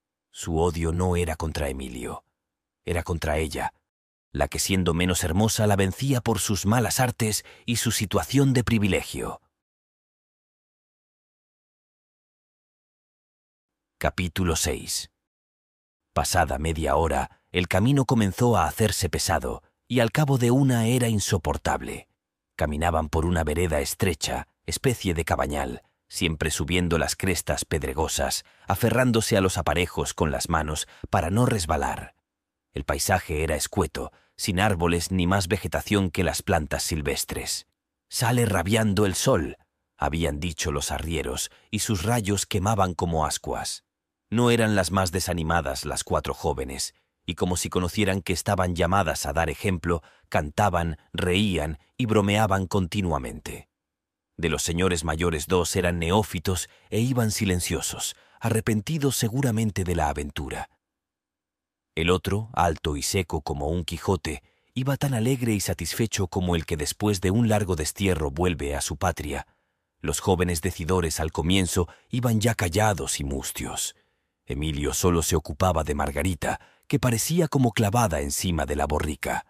[SPEAKER 1] Su odio no era contra Emilio, era contra ella, la que siendo menos hermosa la vencía por sus malas artes y su situación de privilegio. Capítulo seis. Pasada media hora, el camino comenzó a hacerse pesado, y al cabo de una era insoportable. Caminaban por una vereda estrecha, especie de cabañal, siempre subiendo las crestas pedregosas, aferrándose a los aparejos con las manos para no resbalar. El paisaje era escueto, sin árboles ni más vegetación que las plantas silvestres. «Sale rabiando el sol», habían dicho los arrieros, y sus rayos quemaban como ascuas. No eran las más desanimadas las cuatro jóvenes, y como si conocieran que estaban llamadas a dar ejemplo, cantaban, reían y bromeaban continuamente. De los señores mayores dos eran neófitos e iban silenciosos, arrepentidos seguramente de la aventura. El otro, alto y seco como un Quijote, iba tan alegre y satisfecho como el que después de un largo destierro vuelve a su patria. Los jóvenes decidores al comienzo iban ya callados y mustios. Emilio solo se ocupaba de Margarita, que parecía como clavada encima de la borrica.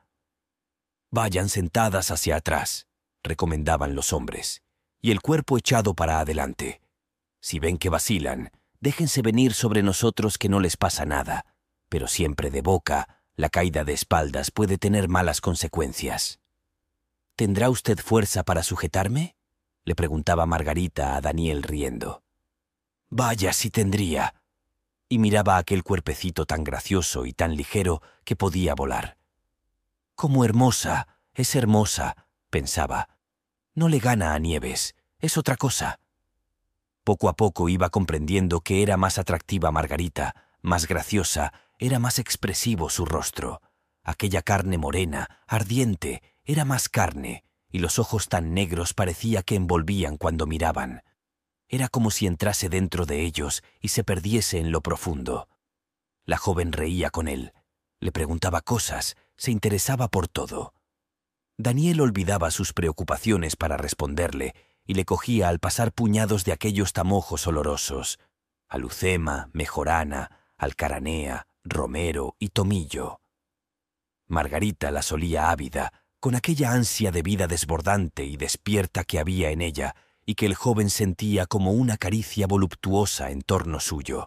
[SPEAKER 1] «Vayan sentadas hacia atrás», recomendaban los hombres, «y el cuerpo echado para adelante. Si ven que vacilan, déjense venir sobre nosotros que no les pasa nada, pero siempre de boca, la caída de espaldas puede tener malas consecuencias». «¿Tendrá usted fuerza para sujetarme?», le preguntaba Margarita a Daniel riendo. «Vaya si tendría», y miraba aquel cuerpecito tan gracioso y tan ligero que podía volar. «Cómo hermosa, es hermosa», pensaba. «No le gana a Nieves, es otra cosa». Poco a poco iba comprendiendo que era más atractiva Margarita, más graciosa, era más expresivo su rostro. Aquella carne morena, ardiente, era más carne, y los ojos tan negros parecía que envolvían cuando miraban. Era como si entrase dentro de ellos y se perdiese en lo profundo. La joven reía con él, le preguntaba cosas, se interesaba por todo. Daniel olvidaba sus preocupaciones para responderle y le cogía al pasar puñados de aquellos tamojos olorosos: alucema, mejorana, alcaranea, romero y tomillo. Margarita la solía ávida, con aquella ansia de vida desbordante y despierta que había en ella, y que el joven sentía como una caricia voluptuosa en torno suyo.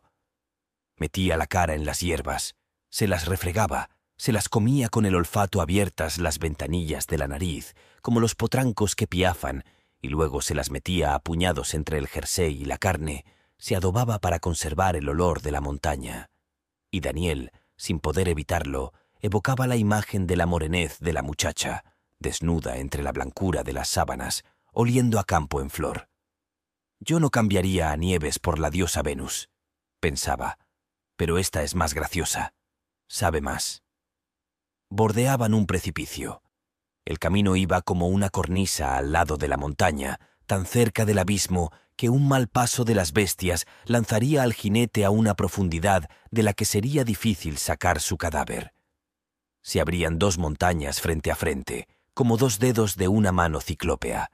[SPEAKER 1] Metía la cara en las hierbas, se las refregaba, se las comía con el olfato abiertas las ventanillas de la nariz, como los potrancos que piafan, y luego se las metía a puñados entre el jersey y la carne, se adobaba para conservar el olor de la montaña. Y Daniel, sin poder evitarlo, evocaba la imagen de la morenez de la muchacha, desnuda entre la blancura de las sábanas, oliendo a campo en flor. «Yo no cambiaría a Nieves por la diosa Venus», pensaba, «pero esta es más graciosa, sabe más». Bordeaban un precipicio. El camino iba como una cornisa al lado de la montaña, tan cerca del abismo que un mal paso de las bestias lanzaría al jinete a una profundidad de la que sería difícil sacar su cadáver. Se abrían dos montañas frente a frente, como dos dedos de una mano ciclópea.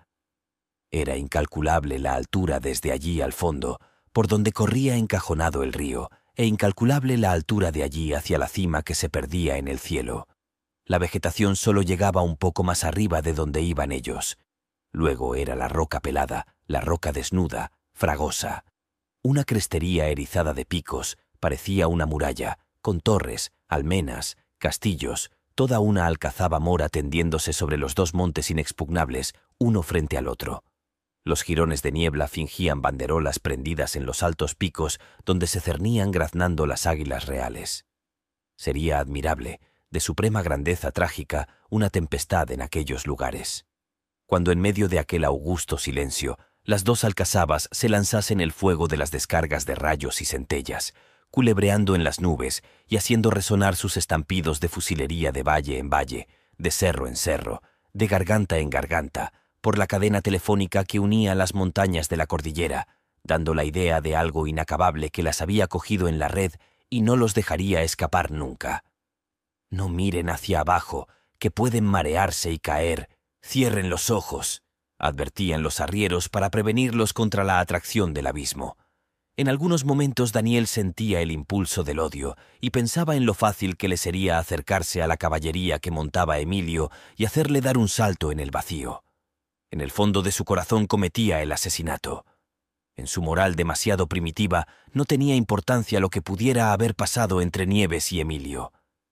[SPEAKER 1] Era incalculable la altura desde allí al fondo, por donde corría encajonado el río, e incalculable la altura de allí hacia la cima que se perdía en el cielo. La vegetación solo llegaba un poco más arriba de donde iban ellos. Luego era la roca pelada, la roca desnuda, fragosa. Una crestería erizada de picos, parecía una muralla, con torres, almenas, castillos, toda una alcazaba mora tendiéndose sobre los dos montes inexpugnables, uno frente al otro. Los jirones de niebla fingían banderolas prendidas en los altos picos donde se cernían graznando las águilas reales. Sería admirable, de suprema grandeza trágica, una tempestad en aquellos lugares. Cuando en medio de aquel augusto silencio, las dos alcazabas se lanzasen el fuego de las descargas de rayos y centellas, culebreando en las nubes y haciendo resonar sus estampidos de fusilería de valle en valle, de cerro en cerro, de garganta en garganta, por la cadena telefónica que unía las montañas de la cordillera, dando la idea de algo inacabable que las había cogido en la red y no los dejaría escapar nunca. «No miren hacia abajo, que pueden marearse y caer. Cierren los ojos», advertían los arrieros para prevenirlos contra la atracción del abismo. En algunos momentos Daniel sentía el impulso del odio y pensaba en lo fácil que le sería acercarse a la caballería que montaba Emilio y hacerle dar un salto en el vacío. En el fondo de su corazón cometía el asesinato. En su moral demasiado primitiva no tenía importancia lo que pudiera haber pasado entre Nieves y Emilio.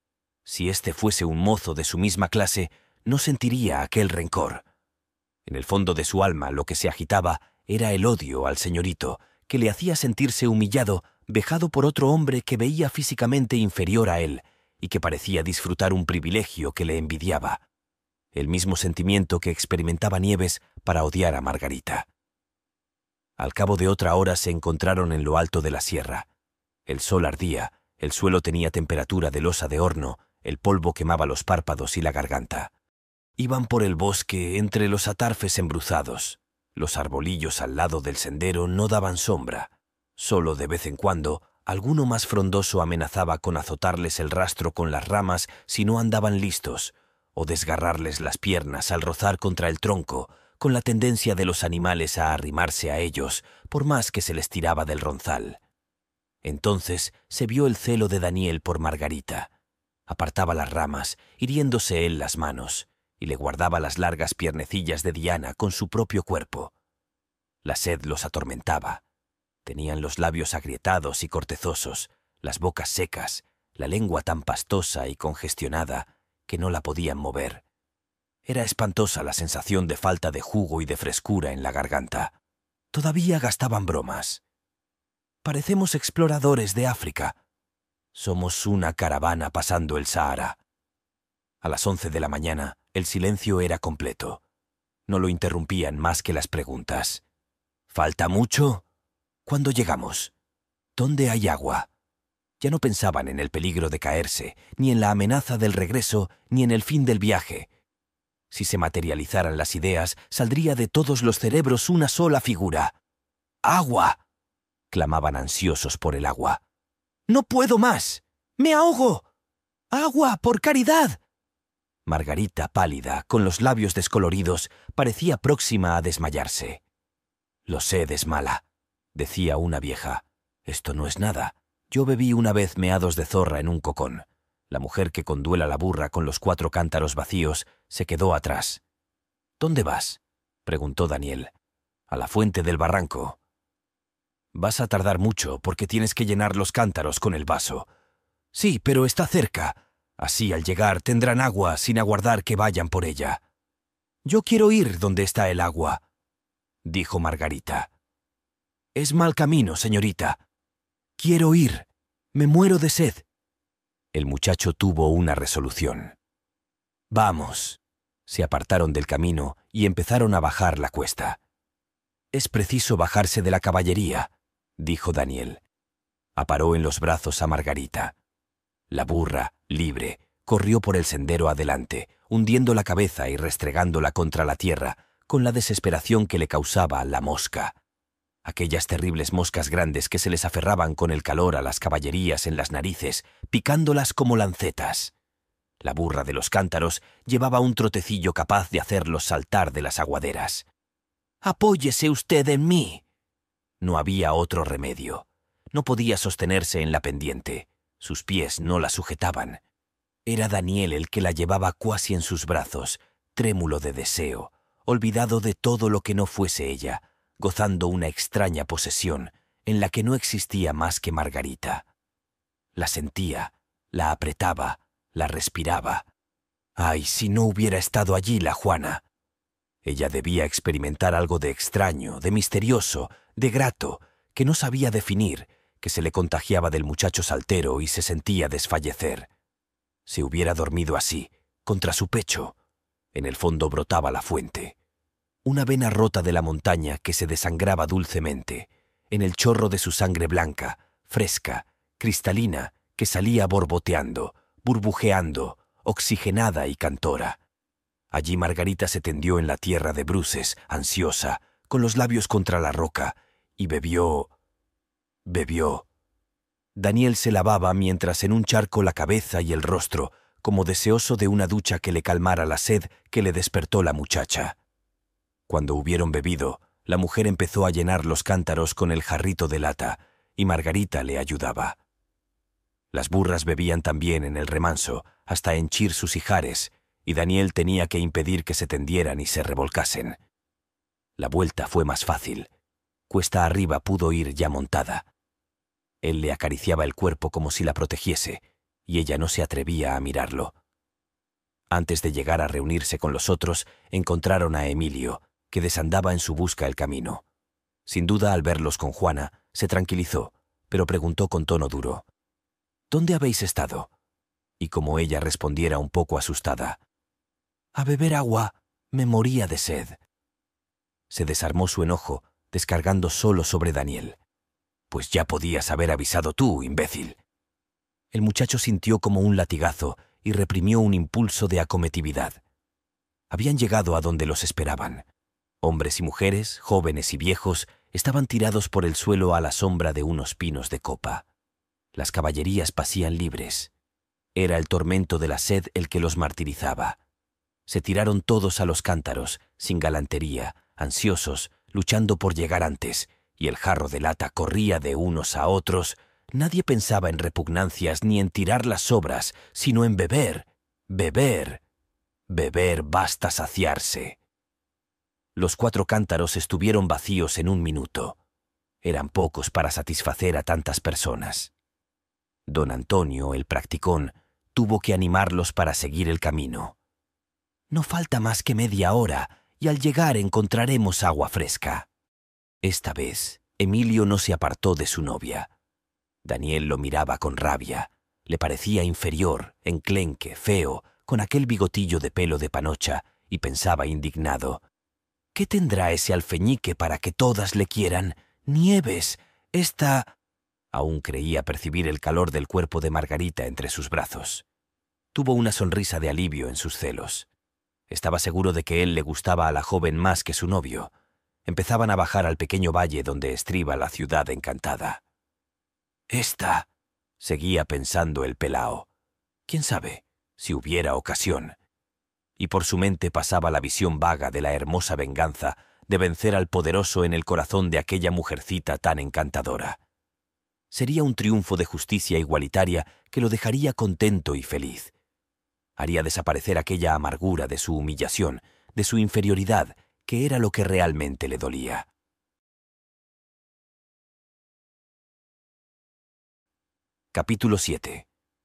[SPEAKER 1] Si éste fuese un mozo de su misma clase, no sentiría aquel rencor. En el fondo de su alma lo que se agitaba era el odio al señorito, que le hacía sentirse humillado, vejado por otro hombre que veía físicamente inferior a él y que parecía disfrutar un privilegio que le envidiaba. El mismo sentimiento que experimentaba Nieves para odiar a Margarita. Al cabo de otra hora se encontraron en lo alto de la sierra. El sol ardía, el suelo tenía temperatura de losa de horno, el polvo quemaba los párpados y la garganta. Iban por el bosque entre los atarfes embruzados. Los arbolillos al lado del sendero no daban sombra. Solo de vez en cuando, alguno más frondoso amenazaba con azotarles el rastro con las ramas si no andaban listos, o desgarrarles las piernas al rozar contra el tronco, con la tendencia de los animales a arrimarse a ellos, por más que se les tiraba del ronzal. Entonces se vio el celo de Daniel por Margarita. Apartaba las ramas, hiriéndose él las manos, y le guardaba las largas piernecillas de Diana con su propio cuerpo. La sed los atormentaba. Tenían los labios agrietados y cortezosos, las bocas secas, la lengua tan pastosa y congestionada que no la podían mover. Era espantosa la sensación de falta de jugo y de frescura en la garganta. Todavía gastaban bromas. Parecemos exploradores de África. Somos una caravana pasando el Sahara. A las once de la mañana, el silencio era completo. No lo interrumpían más que las preguntas. ¿Falta mucho? ¿Cuándo llegamos? ¿Dónde hay agua? Ya no pensaban en el peligro de caerse, ni en la amenaza del regreso, ni en el fin del viaje. Si se materializaran las ideas, saldría de todos los cerebros una sola figura. ¡Agua!, clamaban ansiosos por el agua. ¡No puedo más! ¡Me ahogo! ¡Agua, por caridad! Margarita, pálida, con los labios descoloridos, parecía próxima a desmayarse. «Lo sé, es mala», decía una vieja. «Esto no es nada. Yo bebí una vez meados de zorra en un cocón». La mujer que conduela la burra con los cuatro cántaros vacíos se quedó atrás. «¿Dónde vas?», preguntó Daniel. «A la fuente del barranco». «Vas a tardar mucho porque tienes que llenar los cántaros con el vaso». «Sí, pero está cerca. Así al llegar tendrán agua sin aguardar que vayan por ella». «Yo quiero ir donde está el agua», dijo Margarita. «Es mal camino, señorita. Quiero ir. Me muero de sed». El muchacho tuvo una resolución. «Vamos». Se apartaron del camino y empezaron a bajar la cuesta. «Es preciso bajarse de la caballería», dijo Daniel. Aparó en los brazos a Margarita. La burra, libre, corrió por el sendero adelante, hundiendo la cabeza y restregándola contra la tierra, con la desesperación que le causaba la mosca. Aquellas terribles moscas grandes que se les aferraban con el calor a las caballerías en las narices, picándolas como lancetas. La burra de los cántaros llevaba un trotecillo capaz de hacerlos saltar de las aguaderas. «Apóyese usted en mí». No había otro remedio. No podía sostenerse en la pendiente. Sus pies no la sujetaban. Era Daniel el que la llevaba cuasi en sus brazos, trémulo de deseo, olvidado de todo lo que no fuese ella, gozando una extraña posesión en la que no existía más que Margarita. La sentía, la apretaba, la respiraba. ¡Ay, si no hubiera estado allí la Juana! Ella debía experimentar algo de extraño, de misterioso, de grato, que no sabía definir, que se le contagiaba del muchacho saltero y se sentía desfallecer. Se hubiera dormido así, contra su pecho. En el fondo brotaba la fuente. Una vena rota de la montaña que se desangraba dulcemente, en el chorro de su sangre blanca, fresca, cristalina, que salía borboteando, burbujeando, oxigenada y cantora. Allí Margarita se tendió en la tierra de bruces, ansiosa, con los labios contra la roca, y bebió... bebió. Daniel se lavaba mientras en un charco la cabeza y el rostro, como deseoso de una ducha que le calmara la sed que le despertó la muchacha. Cuando hubieron bebido, la mujer empezó a llenar los cántaros con el jarrito de lata, y Margarita le ayudaba. Las burras bebían también en el remanso, hasta henchir sus ijares, y Daniel tenía que impedir que se tendieran y se revolcasen. La vuelta fue más fácil. Cuesta arriba pudo ir ya montada. Él le acariciaba el cuerpo como si la protegiese, y ella no se atrevía a mirarlo. Antes de llegar a reunirse con los otros, encontraron a Emilio, que desandaba en su busca el camino. Sin duda, al verlos con Juana, se tranquilizó, pero preguntó con tono duro: «¿Dónde habéis estado?». Y como ella respondiera un poco asustada: «A beber agua, me moría de sed». Se desarmó su enojo, descargando solo sobre Daniel. Pues ya podías haber avisado tú, imbécil. El muchacho sintió como un latigazo y reprimió un impulso de acometividad. Habían llegado a donde los esperaban. Hombres y mujeres, jóvenes y viejos, estaban tirados por el suelo a la sombra de unos pinos de copa. Las caballerías pasían libres. Era el tormento de la sed el que los martirizaba. Se tiraron todos a los cántaros, sin galantería, ansiosos, luchando por llegar antes, y el jarro de lata corría de unos a otros. Nadie pensaba en repugnancias ni en tirar las sobras, sino en beber, beber, beber basta saciarse. Los cuatro cántaros estuvieron vacíos en un minuto. Eran pocos para satisfacer a tantas personas. Don Antonio, el practicón, tuvo que animarlos para seguir el camino. No falta más que media hora, y al llegar encontraremos agua fresca. Esta vez, Emilio no se apartó de su novia. Daniel lo miraba con rabia. Le parecía inferior, enclenque, feo, con aquel bigotillo de pelo de panocha, y pensaba indignado: ¿qué tendrá ese alfeñique para que todas le quieran? Nieves, esta... Aún creía percibir el calor del cuerpo de Margarita entre sus brazos. Tuvo una sonrisa de alivio en sus celos. Estaba seguro de que él le gustaba a la joven más que su novio. Empezaban a bajar al pequeño valle donde estriba la ciudad encantada. «Esta», seguía pensando el pelao. «¿Quién sabe si hubiera ocasión?» Y por su mente pasaba la visión vaga de la hermosa venganza de vencer al poderoso en el corazón de aquella mujercita tan encantadora. Sería un triunfo de justicia igualitaria que lo dejaría contento y feliz. Haría desaparecer aquella amargura de su humillación, de su inferioridad, que era lo que realmente le dolía. Capítulo siete.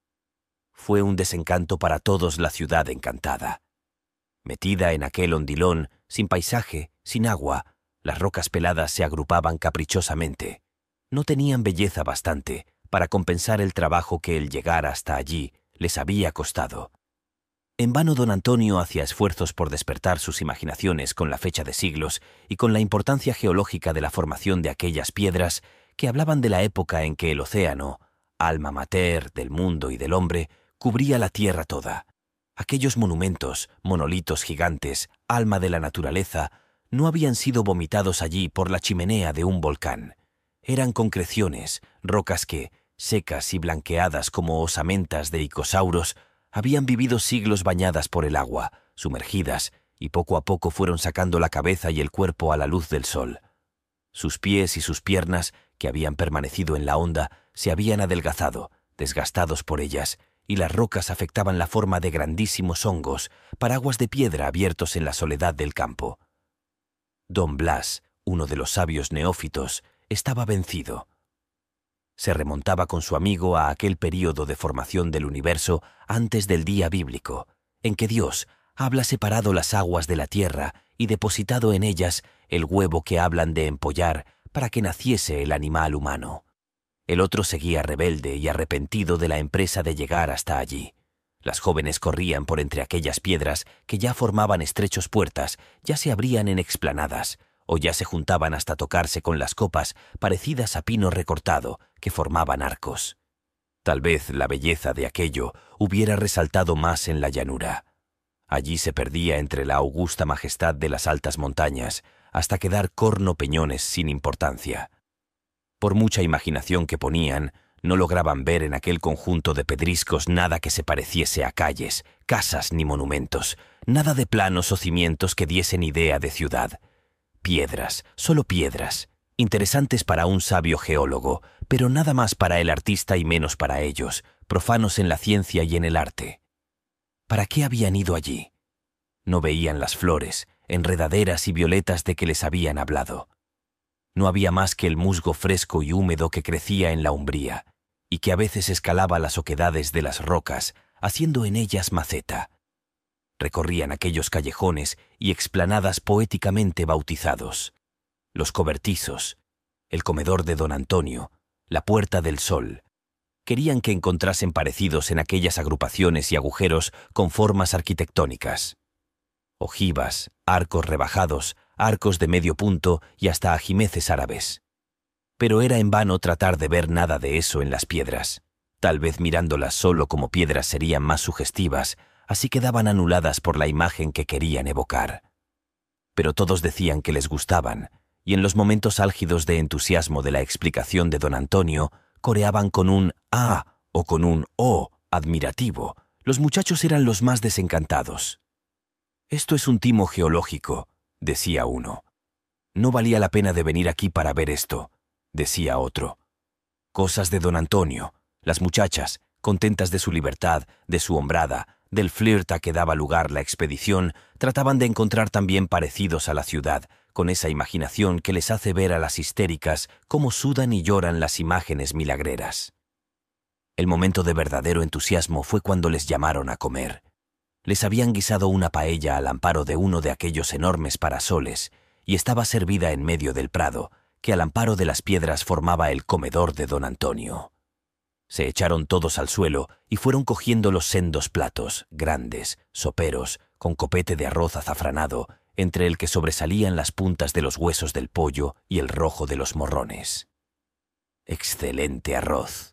[SPEAKER 1] Fue un desencanto para todos la ciudad encantada. Metida en aquel hondilón, sin paisaje, sin agua, las rocas peladas se agrupaban caprichosamente. No tenían belleza bastante para compensar el trabajo que el llegar hasta allí les había costado. En vano don Antonio hacía esfuerzos por despertar sus imaginaciones con la fecha de siglos y con la importancia geológica de la formación de aquellas piedras que hablaban de la época en que el océano, alma mater del mundo y del hombre, cubría la tierra toda. Aquellos monumentos, monolitos gigantes, alma de la naturaleza, no habían sido vomitados allí por la chimenea de un volcán. Eran concreciones, rocas que, secas y blanqueadas como osamentas de icosauros, habían vivido siglos bañadas por el agua, sumergidas, y poco a poco fueron sacando la cabeza y el cuerpo a la luz del sol. Sus pies y sus piernas, que habían permanecido en la honda, se habían adelgazado, desgastados por ellas, y las rocas afectaban la forma de grandísimos hongos, paraguas de piedra abiertos en la soledad del campo. Don Blas, uno de los sabios neófitos, estaba vencido. Se remontaba con su amigo a aquel período de formación del universo antes del día bíblico, en que Dios habla separado las aguas de la tierra y depositado en ellas el huevo que hablan de empollar para que naciese el animal humano. El otro seguía rebelde y arrepentido de la empresa de llegar hasta allí. Las jóvenes corrían por entre aquellas piedras que ya formaban estrechos puertas, ya se abrían en explanadas, o ya se juntaban hasta tocarse con las copas parecidas a pino recortado que formaban arcos. Tal vez la belleza de aquello hubiera resaltado más en la llanura. Allí se perdía entre la augusta majestad de las altas montañas hasta quedar corno peñones sin importancia. Por mucha imaginación que ponían, no lograban ver en aquel conjunto de pedriscos nada que se pareciese a calles, casas ni monumentos, nada de planos o cimientos que diesen idea de ciudad. Piedras, solo piedras, interesantes para un sabio geólogo, pero nada más para el artista y menos para ellos, profanos en la ciencia y en el arte. ¿Para qué habían ido allí? No veían las flores, enredaderas y violetas de que les habían hablado. No había más que el musgo fresco y húmedo que crecía en la umbría, y que a veces escalaba las oquedades de las rocas, haciendo en ellas maceta. Recorrían aquellos callejones y explanadas poéticamente bautizados. Los cobertizos, el comedor de don Antonio, la Puerta del Sol. Querían que encontrasen parecidos en aquellas agrupaciones y agujeros con formas arquitectónicas. Ojivas, arcos rebajados, arcos de medio punto y hasta ajimeces árabes. Pero era en vano tratar de ver nada de eso en las piedras. Tal vez mirándolas solo como piedras serían más sugestivas, así quedaban anuladas por la imagen que querían evocar. Pero todos decían que les gustaban, y en los momentos álgidos de entusiasmo de la explicación de don Antonio, coreaban con un «ah» o con un «oh» admirativo. Los muchachos eran los más desencantados. «Esto es un timo geológico», decía uno. «No valía la pena de venir aquí para ver esto», decía otro. Cosas de don Antonio. Las muchachas, contentas de su libertad, de su hombrada, del flirt a que daba lugar la expedición, trataban de encontrar también parecidos a la ciudad, con esa imaginación que les hace ver a las histéricas cómo sudan y lloran las imágenes milagreras. El momento de verdadero entusiasmo fue cuando les llamaron a comer. Les habían guisado una paella al amparo de uno de aquellos enormes parasoles, y estaba servida en medio del prado, que al amparo de las piedras formaba el comedor de don Antonio. Se echaron todos al suelo y fueron cogiendo los sendos platos, grandes, soperos, con copete de arroz azafranado, entre el que sobresalían las puntas de los huesos del pollo y el rojo de los morrones. ¡Excelente arroz!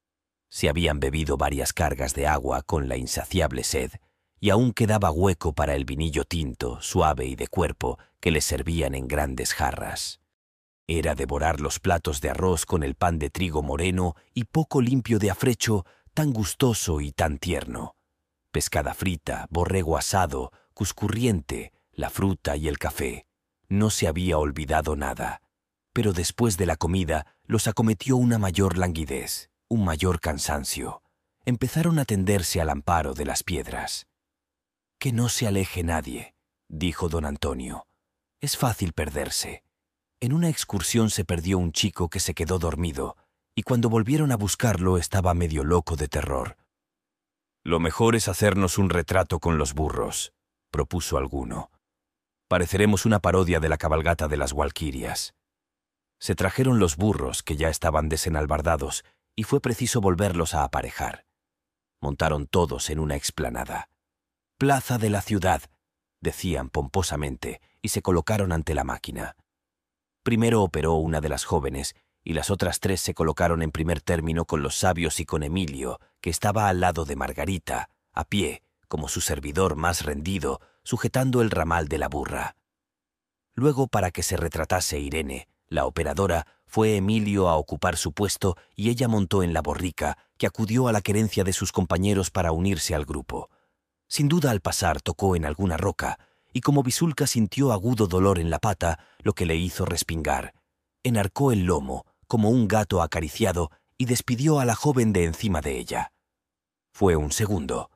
[SPEAKER 1] Se habían bebido varias cargas de agua con la insaciable sed, y aún quedaba hueco para el vinillo tinto, suave y de cuerpo, que les servían en grandes jarras. Era devorar los platos de arroz con el pan de trigo moreno y poco limpio de afrecho, tan gustoso y tan tierno. Pescada frita, borrego asado, cuscurriente, la fruta y el café. No se había olvidado nada. Pero después de la comida los acometió una mayor languidez, un mayor cansancio. Empezaron a tenderse al amparo de las piedras. «Que no se aleje nadie», dijo don Antonio. «Es fácil perderse». En una excursión se perdió un chico que se quedó dormido, y cuando volvieron a buscarlo estaba medio loco de terror. «Lo mejor es hacernos un retrato con los burros», propuso alguno. «Pareceremos una parodia de la cabalgata de las Walquirias». Se trajeron los burros, que ya estaban desenalbardados, y fue preciso volverlos a aparejar. Montaron todos en una explanada. «Plaza de la ciudad», decían pomposamente, y se colocaron ante la máquina. Primero operó una de las jóvenes, y las otras tres se colocaron en primer término con los sabios y con Emilio, que estaba al lado de Margarita, a pie, como su servidor más rendido, sujetando el ramal de la burra. Luego, para que se retratase Irene, la operadora, fue Emilio a ocupar su puesto y ella montó en la borrica, que acudió a la querencia de sus compañeros para unirse al grupo. Sin duda al pasar tocó en alguna roca, y como Bisulca sintió agudo dolor en la pata, lo que le hizo respingar. Enarcó el lomo, como un gato acariciado, y despidió a la joven de encima de ella. Fue un segundo.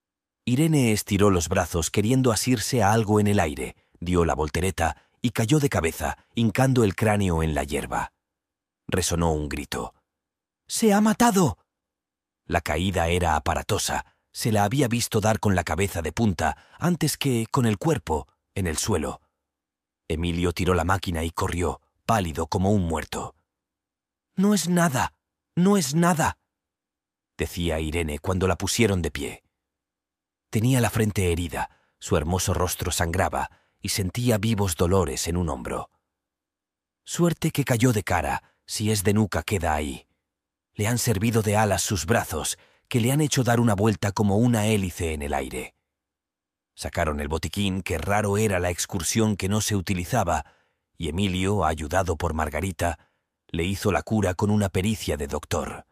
[SPEAKER 1] Irene estiró los brazos queriendo asirse a algo en el aire, dio la voltereta y cayó de cabeza, hincando el cráneo en la hierba. Resonó un grito. «¡Se ha matado!». La caída era aparatosa. Se la había visto dar con la cabeza de punta, antes que con el cuerpo, en el suelo. Emilio tiró la máquina y corrió, pálido como un muerto. «No es nada, no es nada», decía Irene cuando la pusieron de pie. Tenía la frente herida, su hermoso rostro sangraba y sentía vivos dolores en un hombro. «Suerte que cayó de cara, si es de nuca queda ahí. Le han servido de alas sus brazos, que le han hecho dar una vuelta como una hélice en el aire». Sacaron el botiquín, que raro era la excursión que no se utilizaba, y Emilio, ayudado por Margarita, le hizo la cura con una pericia de doctor.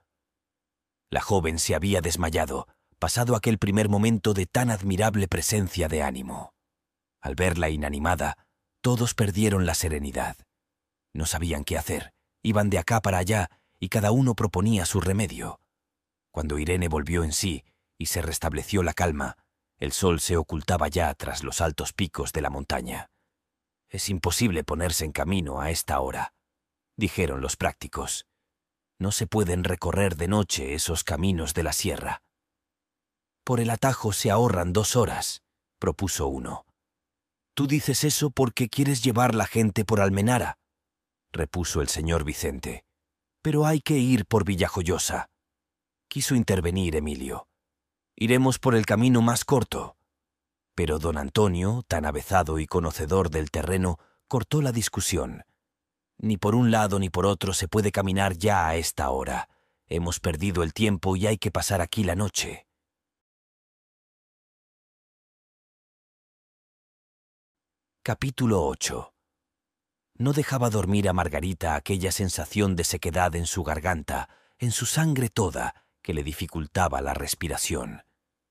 [SPEAKER 1] La joven se había desmayado, pasado aquel primer momento de tan admirable presencia de ánimo. Al verla inanimada, todos perdieron la serenidad. No sabían qué hacer, iban de acá para allá, y cada uno proponía su remedio. Cuando Irene volvió en sí y se restableció la calma, el sol se ocultaba ya tras los altos picos de la montaña. «Es imposible ponerse en camino a esta hora», dijeron los prácticos. «No se pueden recorrer de noche esos caminos de la sierra». «Por el atajo se ahorran dos horas», propuso uno. «Tú dices eso porque quieres llevar la gente por Almenara», repuso el señor Vicente. «Pero hay que ir por Villajoyosa». Quiso intervenir Emilio. «Iremos por el camino más corto». Pero don Antonio, tan avezado y conocedor del terreno, cortó la discusión. Ni por un lado ni por otro se puede caminar ya a esta hora. Hemos perdido el tiempo y hay que pasar aquí la noche. Capítulo ocho. No dejaba dormir a Margarita aquella sensación de sequedad en su garganta, en su sangre toda, que le dificultaba la respiración.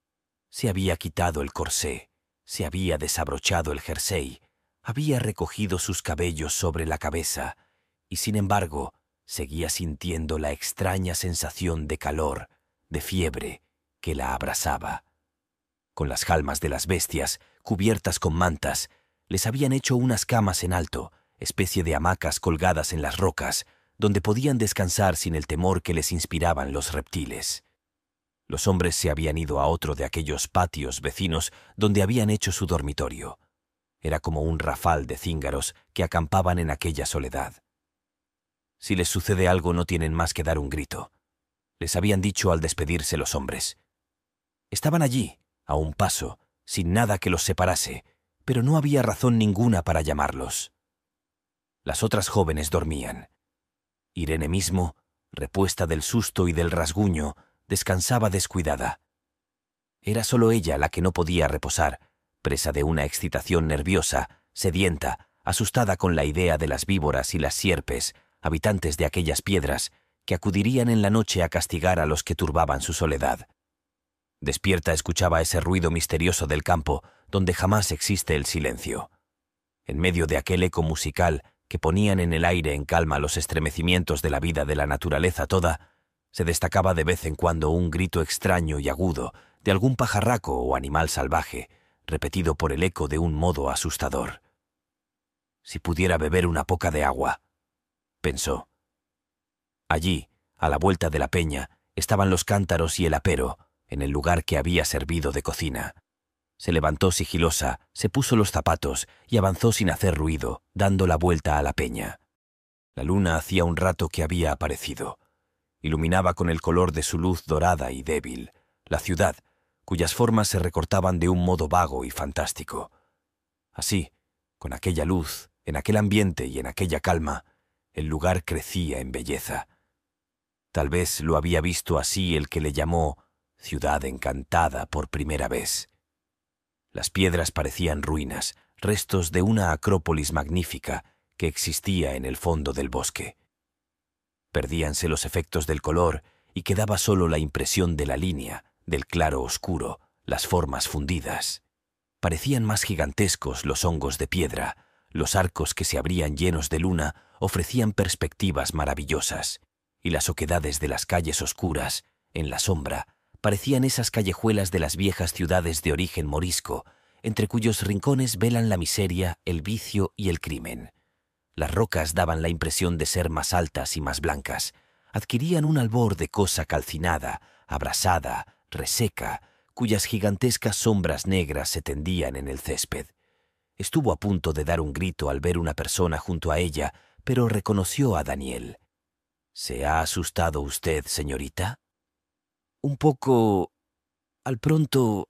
[SPEAKER 1] Se había quitado el corsé, se había desabrochado el jersey, había recogido sus cabellos sobre la cabeza, y sin embargo seguía sintiendo la extraña sensación de calor, de fiebre, que la abrasaba. Con las jalmas de las bestias, cubiertas con mantas, les habían hecho unas camas en alto, especie de hamacas colgadas en las rocas, donde podían descansar sin el temor que les inspiraban los reptiles. Los hombres se habían ido a otro de aquellos patios vecinos donde habían hecho su dormitorio. Era como un rafal de cíngaros que acampaban en aquella soledad. Si les sucede algo no tienen más que dar un grito, les habían dicho al despedirse los hombres. Estaban allí, a un paso, sin nada que los separase, pero no había razón ninguna para llamarlos. Las otras jóvenes dormían. Irene mismo, repuesta del susto y del rasguño, descansaba descuidada. Era solo ella la que no podía reposar, presa de una excitación nerviosa, sedienta, asustada con la idea de las víboras y las sierpes, habitantes de aquellas piedras, que acudirían en la noche a castigar a los que turbaban su soledad. Despierta escuchaba ese ruido misterioso del campo, donde jamás existe el silencio. En medio de aquel eco musical que ponían en el aire en calma los estremecimientos de la vida de la naturaleza toda, se destacaba de vez en cuando un grito extraño y agudo de algún pajarraco o animal salvaje, repetido por el eco de un modo asustador. Si pudiera beber una poca de agua, pensó. Allí, a la vuelta de la peña, estaban los cántaros y el apero, en el lugar que había servido de cocina. Se levantó sigilosa, se puso los zapatos y avanzó sin hacer ruido, dando la vuelta a la peña. La luna hacía un rato que había aparecido. Iluminaba con el color de su luz dorada y débil la ciudad, cuyas formas se recortaban de un modo vago y fantástico. Así, con aquella luz, en aquel ambiente y en aquella calma, el lugar crecía en belleza. Tal vez lo había visto así el que le llamó Ciudad Encantada por primera vez. Las piedras parecían ruinas, restos de una acrópolis magnífica que existía en el fondo del bosque. Perdíanse los efectos del color y quedaba solo la impresión de la línea, del claro oscuro, las formas fundidas. Parecían más gigantescos los hongos de piedra, los arcos que se abrían llenos de luna ofrecían perspectivas maravillosas, y las oquedades de las calles oscuras, en la sombra, parecían esas callejuelas de las viejas ciudades de origen morisco, entre cuyos rincones velan la miseria, el vicio y el crimen. Las rocas daban la impresión de ser más altas y más blancas, adquirían un albor de cosa calcinada, abrasada, reseca, cuyas gigantescas sombras negras se tendían en el césped. Estuvo a punto de dar un grito al ver una persona junto a ella, pero reconoció a Daniel. ¿Se ha asustado usted, señorita? Un poco... Al pronto...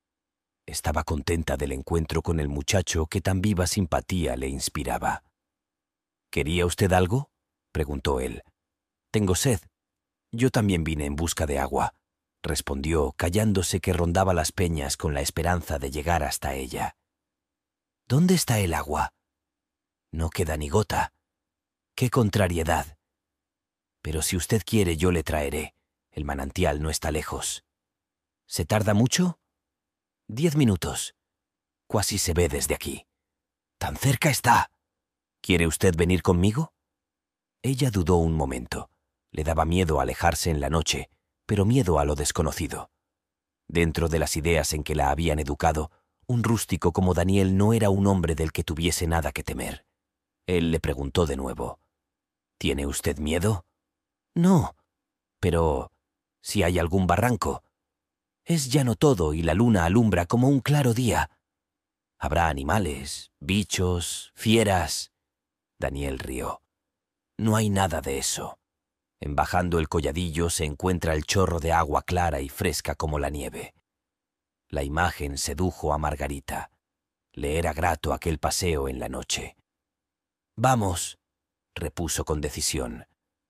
[SPEAKER 1] Estaba contenta del encuentro con el muchacho que tan viva simpatía le inspiraba. ¿Quería usted algo?, preguntó él. Tengo sed. Yo también vine en busca de agua, respondió, callándose que rondaba las peñas con la esperanza de llegar hasta ella. ¿Dónde está el agua? No queda ni gota. ¡Qué contrariedad! Pero si usted quiere yo le traeré. El manantial no está lejos. ¿Se tarda mucho? Diez minutos. Cuasi se ve desde aquí. ¡Tan cerca está! ¿Quiere usted venir conmigo? Ella dudó un momento. Le daba miedo alejarse en la noche, pero miedo a lo desconocido. Dentro de las ideas en que la habían educado, un rústico como Daniel no era un hombre del que tuviese nada que temer. Él le preguntó de nuevo. ¿Tiene usted miedo? No, pero si hay algún barranco. Es llano todo y la luna alumbra como un claro día. Habrá animales, bichos, fieras. Daniel rió. No hay nada de eso. En bajando el colladillo se encuentra el chorro de agua clara y fresca como la nieve. La imagen sedujo a Margarita. Le era grato aquel paseo en la noche. Vamos, repuso con decisión.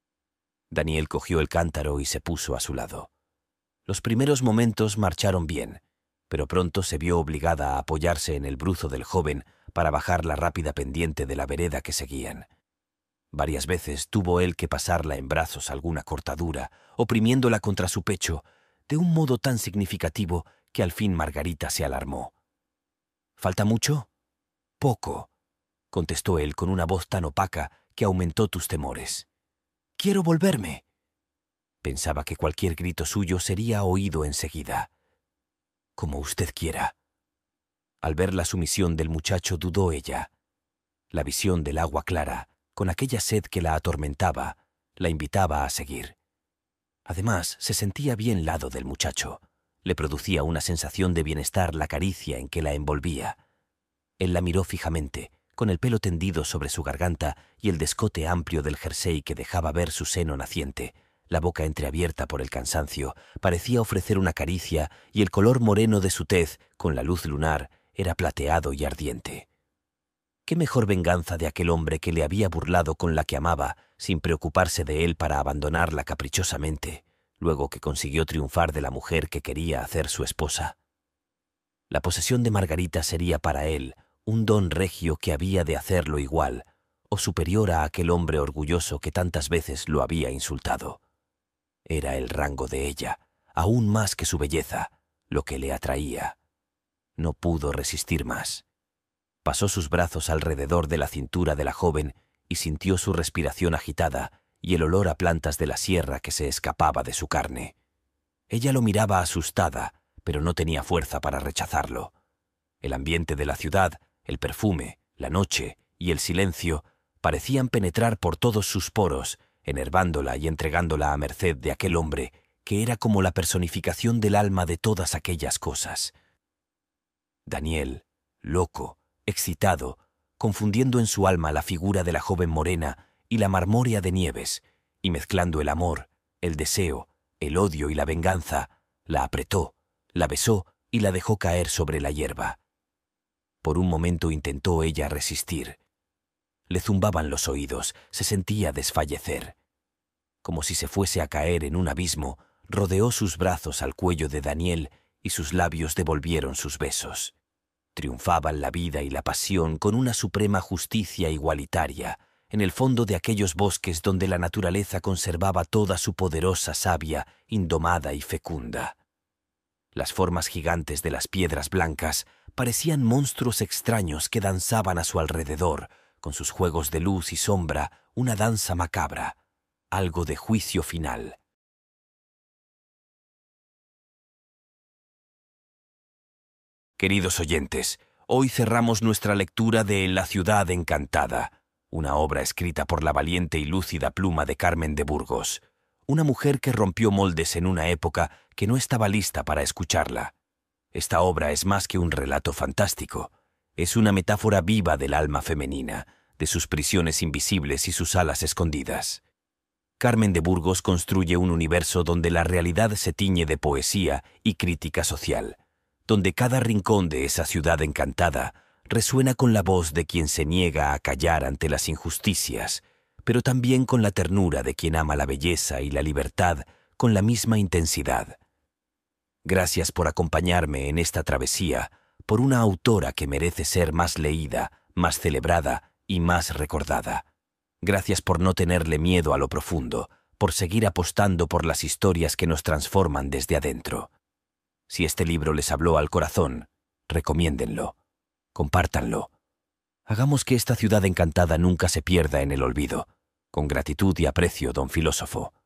[SPEAKER 1] Daniel cogió el cántaro y se puso a su lado. Los primeros momentos marcharon bien, pero pronto se vio obligada a apoyarse en el bruzo del joven para bajar la rápida pendiente de la vereda que seguían. Varias veces tuvo él que pasarla en brazos alguna cortadura, oprimiéndola contra su pecho, de un modo tan significativo que al fin Margarita se alarmó. —¿Falta mucho? —Poco —contestó él con una voz tan opaca que aumentó tus temores. —Quiero volverme. Pensaba que cualquier grito suyo sería oído enseguida. —Como usted quiera. Al ver la sumisión del muchacho dudó ella. La visión del agua clara, con aquella sed que la atormentaba, la invitaba a seguir. Además, se sentía bien lado del muchacho. Le producía una sensación de bienestar la caricia en que la envolvía. Él la miró fijamente, con el pelo tendido sobre su garganta y el descote amplio del jersey que dejaba ver su seno naciente. La boca entreabierta por el cansancio parecía ofrecer una caricia y el color moreno de su tez, con la luz lunar, era plateado y ardiente. ¿Qué mejor venganza de aquel hombre que le había burlado con la que amaba, sin preocuparse de él para abandonarla caprichosamente, luego que consiguió triunfar de la mujer que quería hacer su esposa? La posesión de Margarita sería para él un don regio que había de hacerlo igual o superior a aquel hombre orgulloso que tantas veces lo había insultado. Era el rango de ella, aún más que su belleza, lo que le atraía. No pudo resistir más. Pasó sus brazos alrededor de la cintura de la joven y sintió su respiración agitada y el olor a plantas de la sierra que se escapaba de su carne. Ella lo miraba asustada, pero no tenía fuerza para rechazarlo. El ambiente de la ciudad, el perfume, la noche y el silencio parecían penetrar por todos sus poros, enervándola y entregándola a merced de aquel hombre que era como la personificación del alma de todas aquellas cosas. Daniel, loco, excitado, confundiendo en su alma la figura de la joven morena y la marmórea de Nieves, y mezclando el amor, el deseo, el odio y la venganza, la apretó, la besó y la dejó caer sobre la hierba. Por un momento intentó ella resistir. Le zumbaban los oídos, se sentía desfallecer. Como si se fuese a caer en un abismo, rodeó sus brazos al cuello de Daniel y sus labios devolvieron sus besos. Triunfaban la vida y la pasión con una suprema justicia igualitaria, en el fondo de aquellos bosques donde la naturaleza conservaba toda su poderosa savia, indomada y fecunda. Las formas gigantes de las piedras blancas parecían monstruos extraños que danzaban a su alrededor, con sus juegos de luz y sombra, una danza macabra, algo de juicio final. Queridos oyentes, hoy cerramos nuestra lectura de La ciudad encantada, una obra escrita por la valiente y lúcida pluma de Carmen de Burgos, una mujer que rompió moldes en una época que no estaba lista para escucharla. Esta obra es más que un relato fantástico, es una metáfora viva del alma femenina, de sus prisiones invisibles y sus alas escondidas. Carmen de Burgos construye un universo donde la realidad se tiñe de poesía y crítica social, donde cada rincón de esa ciudad encantada resuena con la voz de quien se niega a callar ante las injusticias, pero también con la ternura de quien ama la belleza y la libertad con la misma intensidad. Gracias por acompañarme en esta travesía por una autora que merece ser más leída, más celebrada y más recordada. Gracias por no tenerle miedo a lo profundo, por seguir apostando por las historias que nos transforman desde adentro. Si este libro les habló al corazón, recomiéndenlo, compártanlo. Hagamos que esta ciudad encantada nunca se pierda en el olvido. Con gratitud y aprecio, don filósofo.